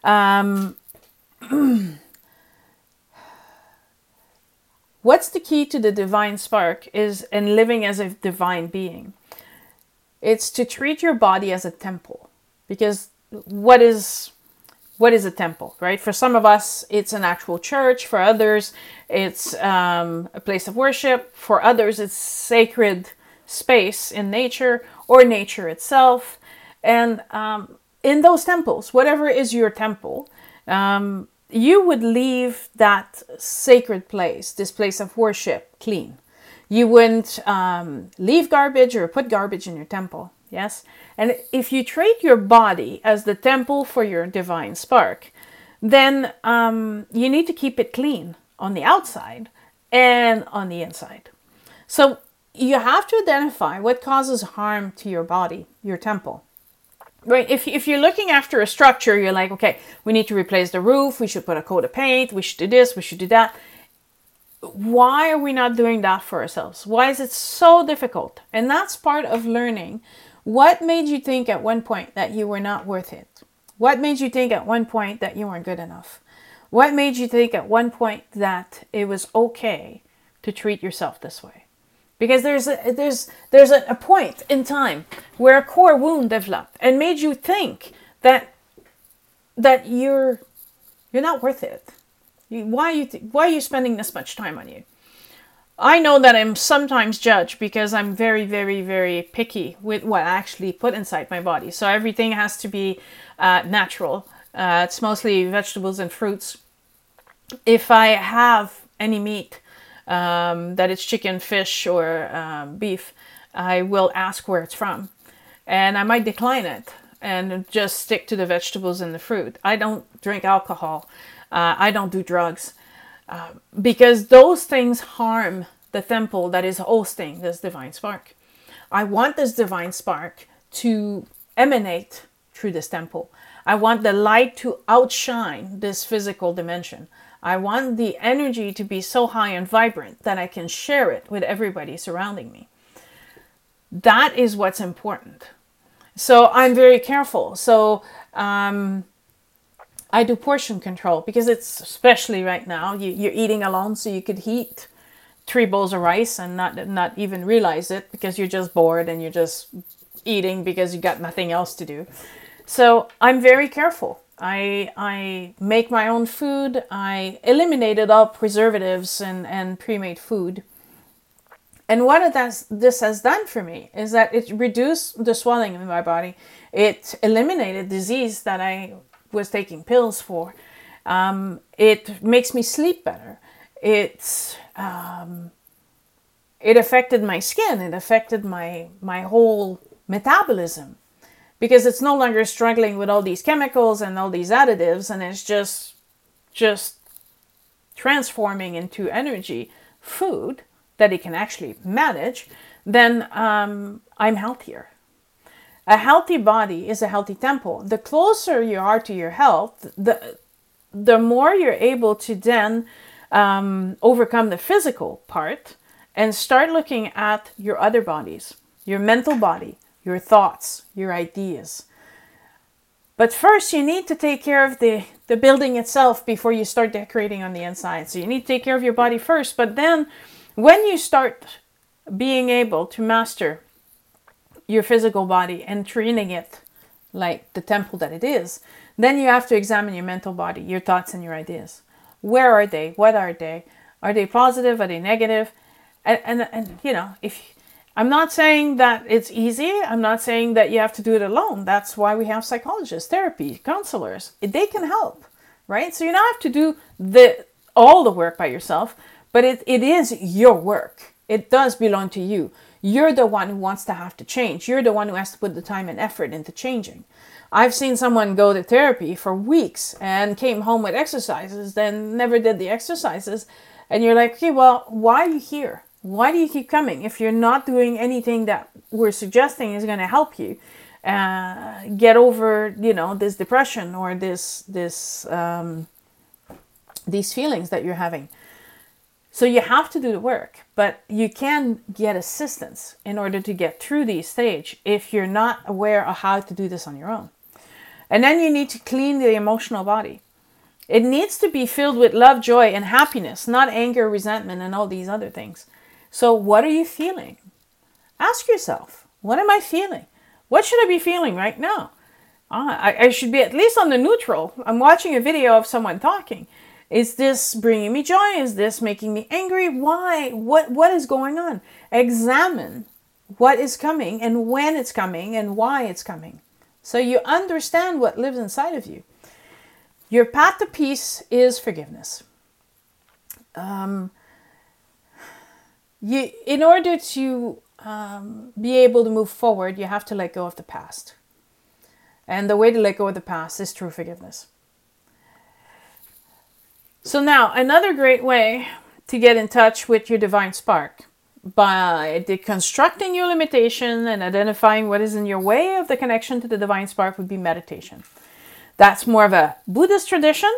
what's the key to the divine spark is in living as a divine being? It's to treat your body as a temple, because what is what is a temple, right? For some of us, it's an actual church. For others, it's a place of worship. For others, it's sacred space in nature or nature itself. And in those temples, whatever is your temple, you would leave that sacred place, this place of worship, clean. You wouldn't leave garbage or put garbage in your temple. Yes? And if you treat your body as the temple for your divine spark, then you need to keep it clean on the outside and on the inside. So you have to identify what causes harm to your body, your temple. Right? If you're looking after a structure, you're like, okay, we need to replace the roof, we should put a coat of paint, we should do this, we should do that. Why are we not doing that for ourselves? Why is it so difficult? And that's part of learning. What made you think at one point that you were not worth it? What made you think at one point that you weren't good enough? What made you think at one point that it was okay to treat yourself this way? Because there's a point in time where a core wound developed and made you think that you're not worth it. Why are you spending this much time on you? I know that I'm sometimes judged because I'm very, very, very picky with what I actually put inside my body. So everything has to be natural. It's mostly vegetables and fruits. If I have any meat, that it's chicken, fish, or beef, I will ask where it's from. And I might decline it and just stick to the vegetables and the fruit. I don't drink alcohol. I don't do drugs. Because those things harm the temple that is hosting this divine spark. I want this divine spark to emanate through this temple. I want the light to outshine this physical dimension. I want the energy to be so high and vibrant that I can share it with everybody surrounding me. That is what's important. So I'm very careful. So I do portion control because it's, especially right now, you're eating alone, so you could eat 3 bowls of rice and not even realize it because you're just bored and you're just eating because you got nothing else to do. So I'm very careful. I make my own food. I eliminated all preservatives and pre-made food. And what this has done for me is that it reduced the swelling in my body. It eliminated disease that I was taking pills for. It makes me sleep better. It affected my skin. It affected my whole metabolism because it's no longer struggling with all these chemicals and all these additives, and it's just transforming into energy, food that it can actually manage. Then I'm healthier. A healthy body is a healthy temple. The closer you are to your health, the more you're able to then overcome the physical part and start looking at your other bodies, your mental body, your thoughts, your ideas. But first, you need to take care of the building itself before you start decorating on the inside. So you need to take care of your body first. But then when you start being able to master your physical body and treating it like the temple that it is, then you have to examine your mental body, your thoughts and your ideas. Where are they? What are they? Are they positive? Are they negative? And you know, if I'm not saying that it's easy, I'm not saying that you have to do it alone. That's why we have psychologists, therapy, counselors. They can help, right? So you don't have to do all the work by yourself, but it is your work. It does belong to you. You're the one who wants to have to change. You're the one who has to put the time and effort into changing. I've seen someone go to therapy for weeks and came home with exercises, then never did the exercises. And you're like, okay, well, why are you here? Why do you keep coming if you're not doing anything that we're suggesting is going to help you get over, this depression or these feelings that you're having? So you have to do the work, but you can get assistance in order to get through these stages if you're not aware of how to do this on your own. And then you need to clean the emotional body. It needs to be filled with love, joy, and happiness, not anger, resentment, and all these other things. So what are you feeling? Ask yourself, what am I feeling? What should I be feeling right now? I should be at least on the neutral. I'm watching a video of someone talking. Is this bringing me joy? Is this making me angry? Why? What is going on? Examine what is coming and when it's coming and why it's coming. So you understand what lives inside of you. Your path to peace is forgiveness. In order to be able to move forward, you have to let go of the past. And the way to let go of the past is through forgiveness. So now, another great way to get in touch with your divine spark, by deconstructing your limitation and identifying what is in your way of the connection to the divine spark, would be meditation. That's more of a Buddhist tradition,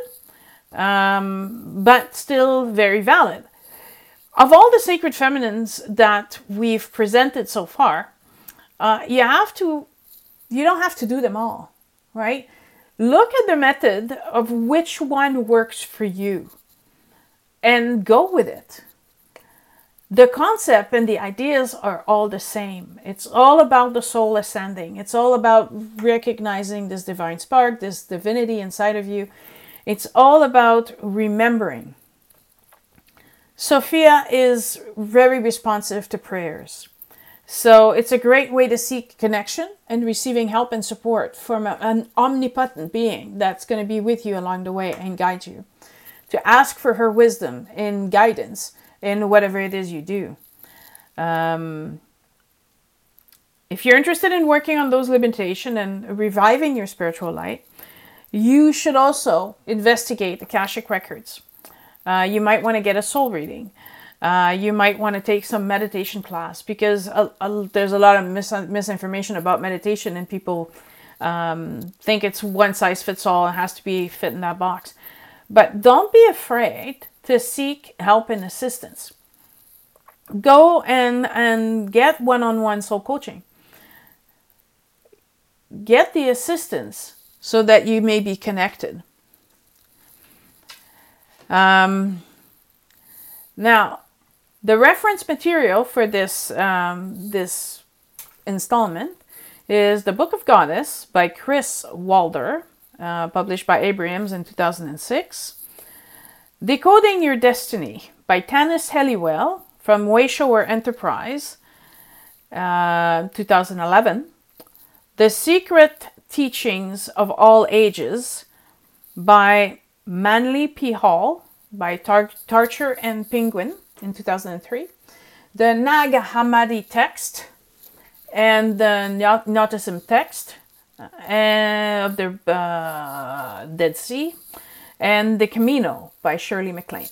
but still very valid. Of all the sacred feminines that we've presented so far, you don't have to do them all, right? Look at the method of which one works for you and go with it. The concept and the ideas are all the same. It's all about the soul ascending. It's all about recognizing this divine spark, this divinity inside of you. It's all about remembering. Sophia is very responsive to prayers. So it's a great way to seek connection and receiving help and support from an omnipotent being that's going to be with you along the way and guide you. To ask for her wisdom and guidance in whatever it is you do. If you're interested in working on those limitations and reviving your spiritual light, you should also investigate the Akashic records. You might want to get a soul reading. You might want to take some meditation class, because there's a lot of misinformation about meditation, and people think it's one size fits all and has to be fit in that box. But don't be afraid to seek help and assistance. Go and get one-on-one soul coaching. Get the assistance so that you may be connected. Now, the reference material for this installment is The Book of Goddess by Chris Wilder, published by Abrams in 2006. Decoding Your Destiny by Tanis Helliwell from Wayshower Enterprise, 2011. The Secret Teachings of All Ages by Manly P. Hall, by Tarcher and Penguin in 2003. The Nag Hammadi text and the Gnosticism text of the Dead Sea, and The Camino by Shirley MacLaine.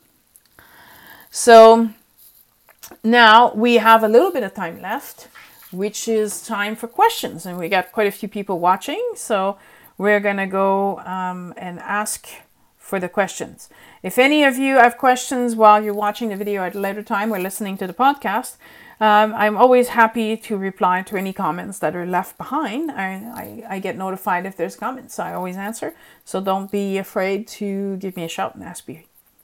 So now we have a little bit of time left, which is time for questions. And we got quite a few people watching, so we're going to go and ask for the questions. If any of you have questions while you're watching the video at a later time or listening to the podcast, I'm always happy to reply to any comments that are left behind. I get notified if there's comments, so I always answer. So don't be afraid to give me a shout and ask me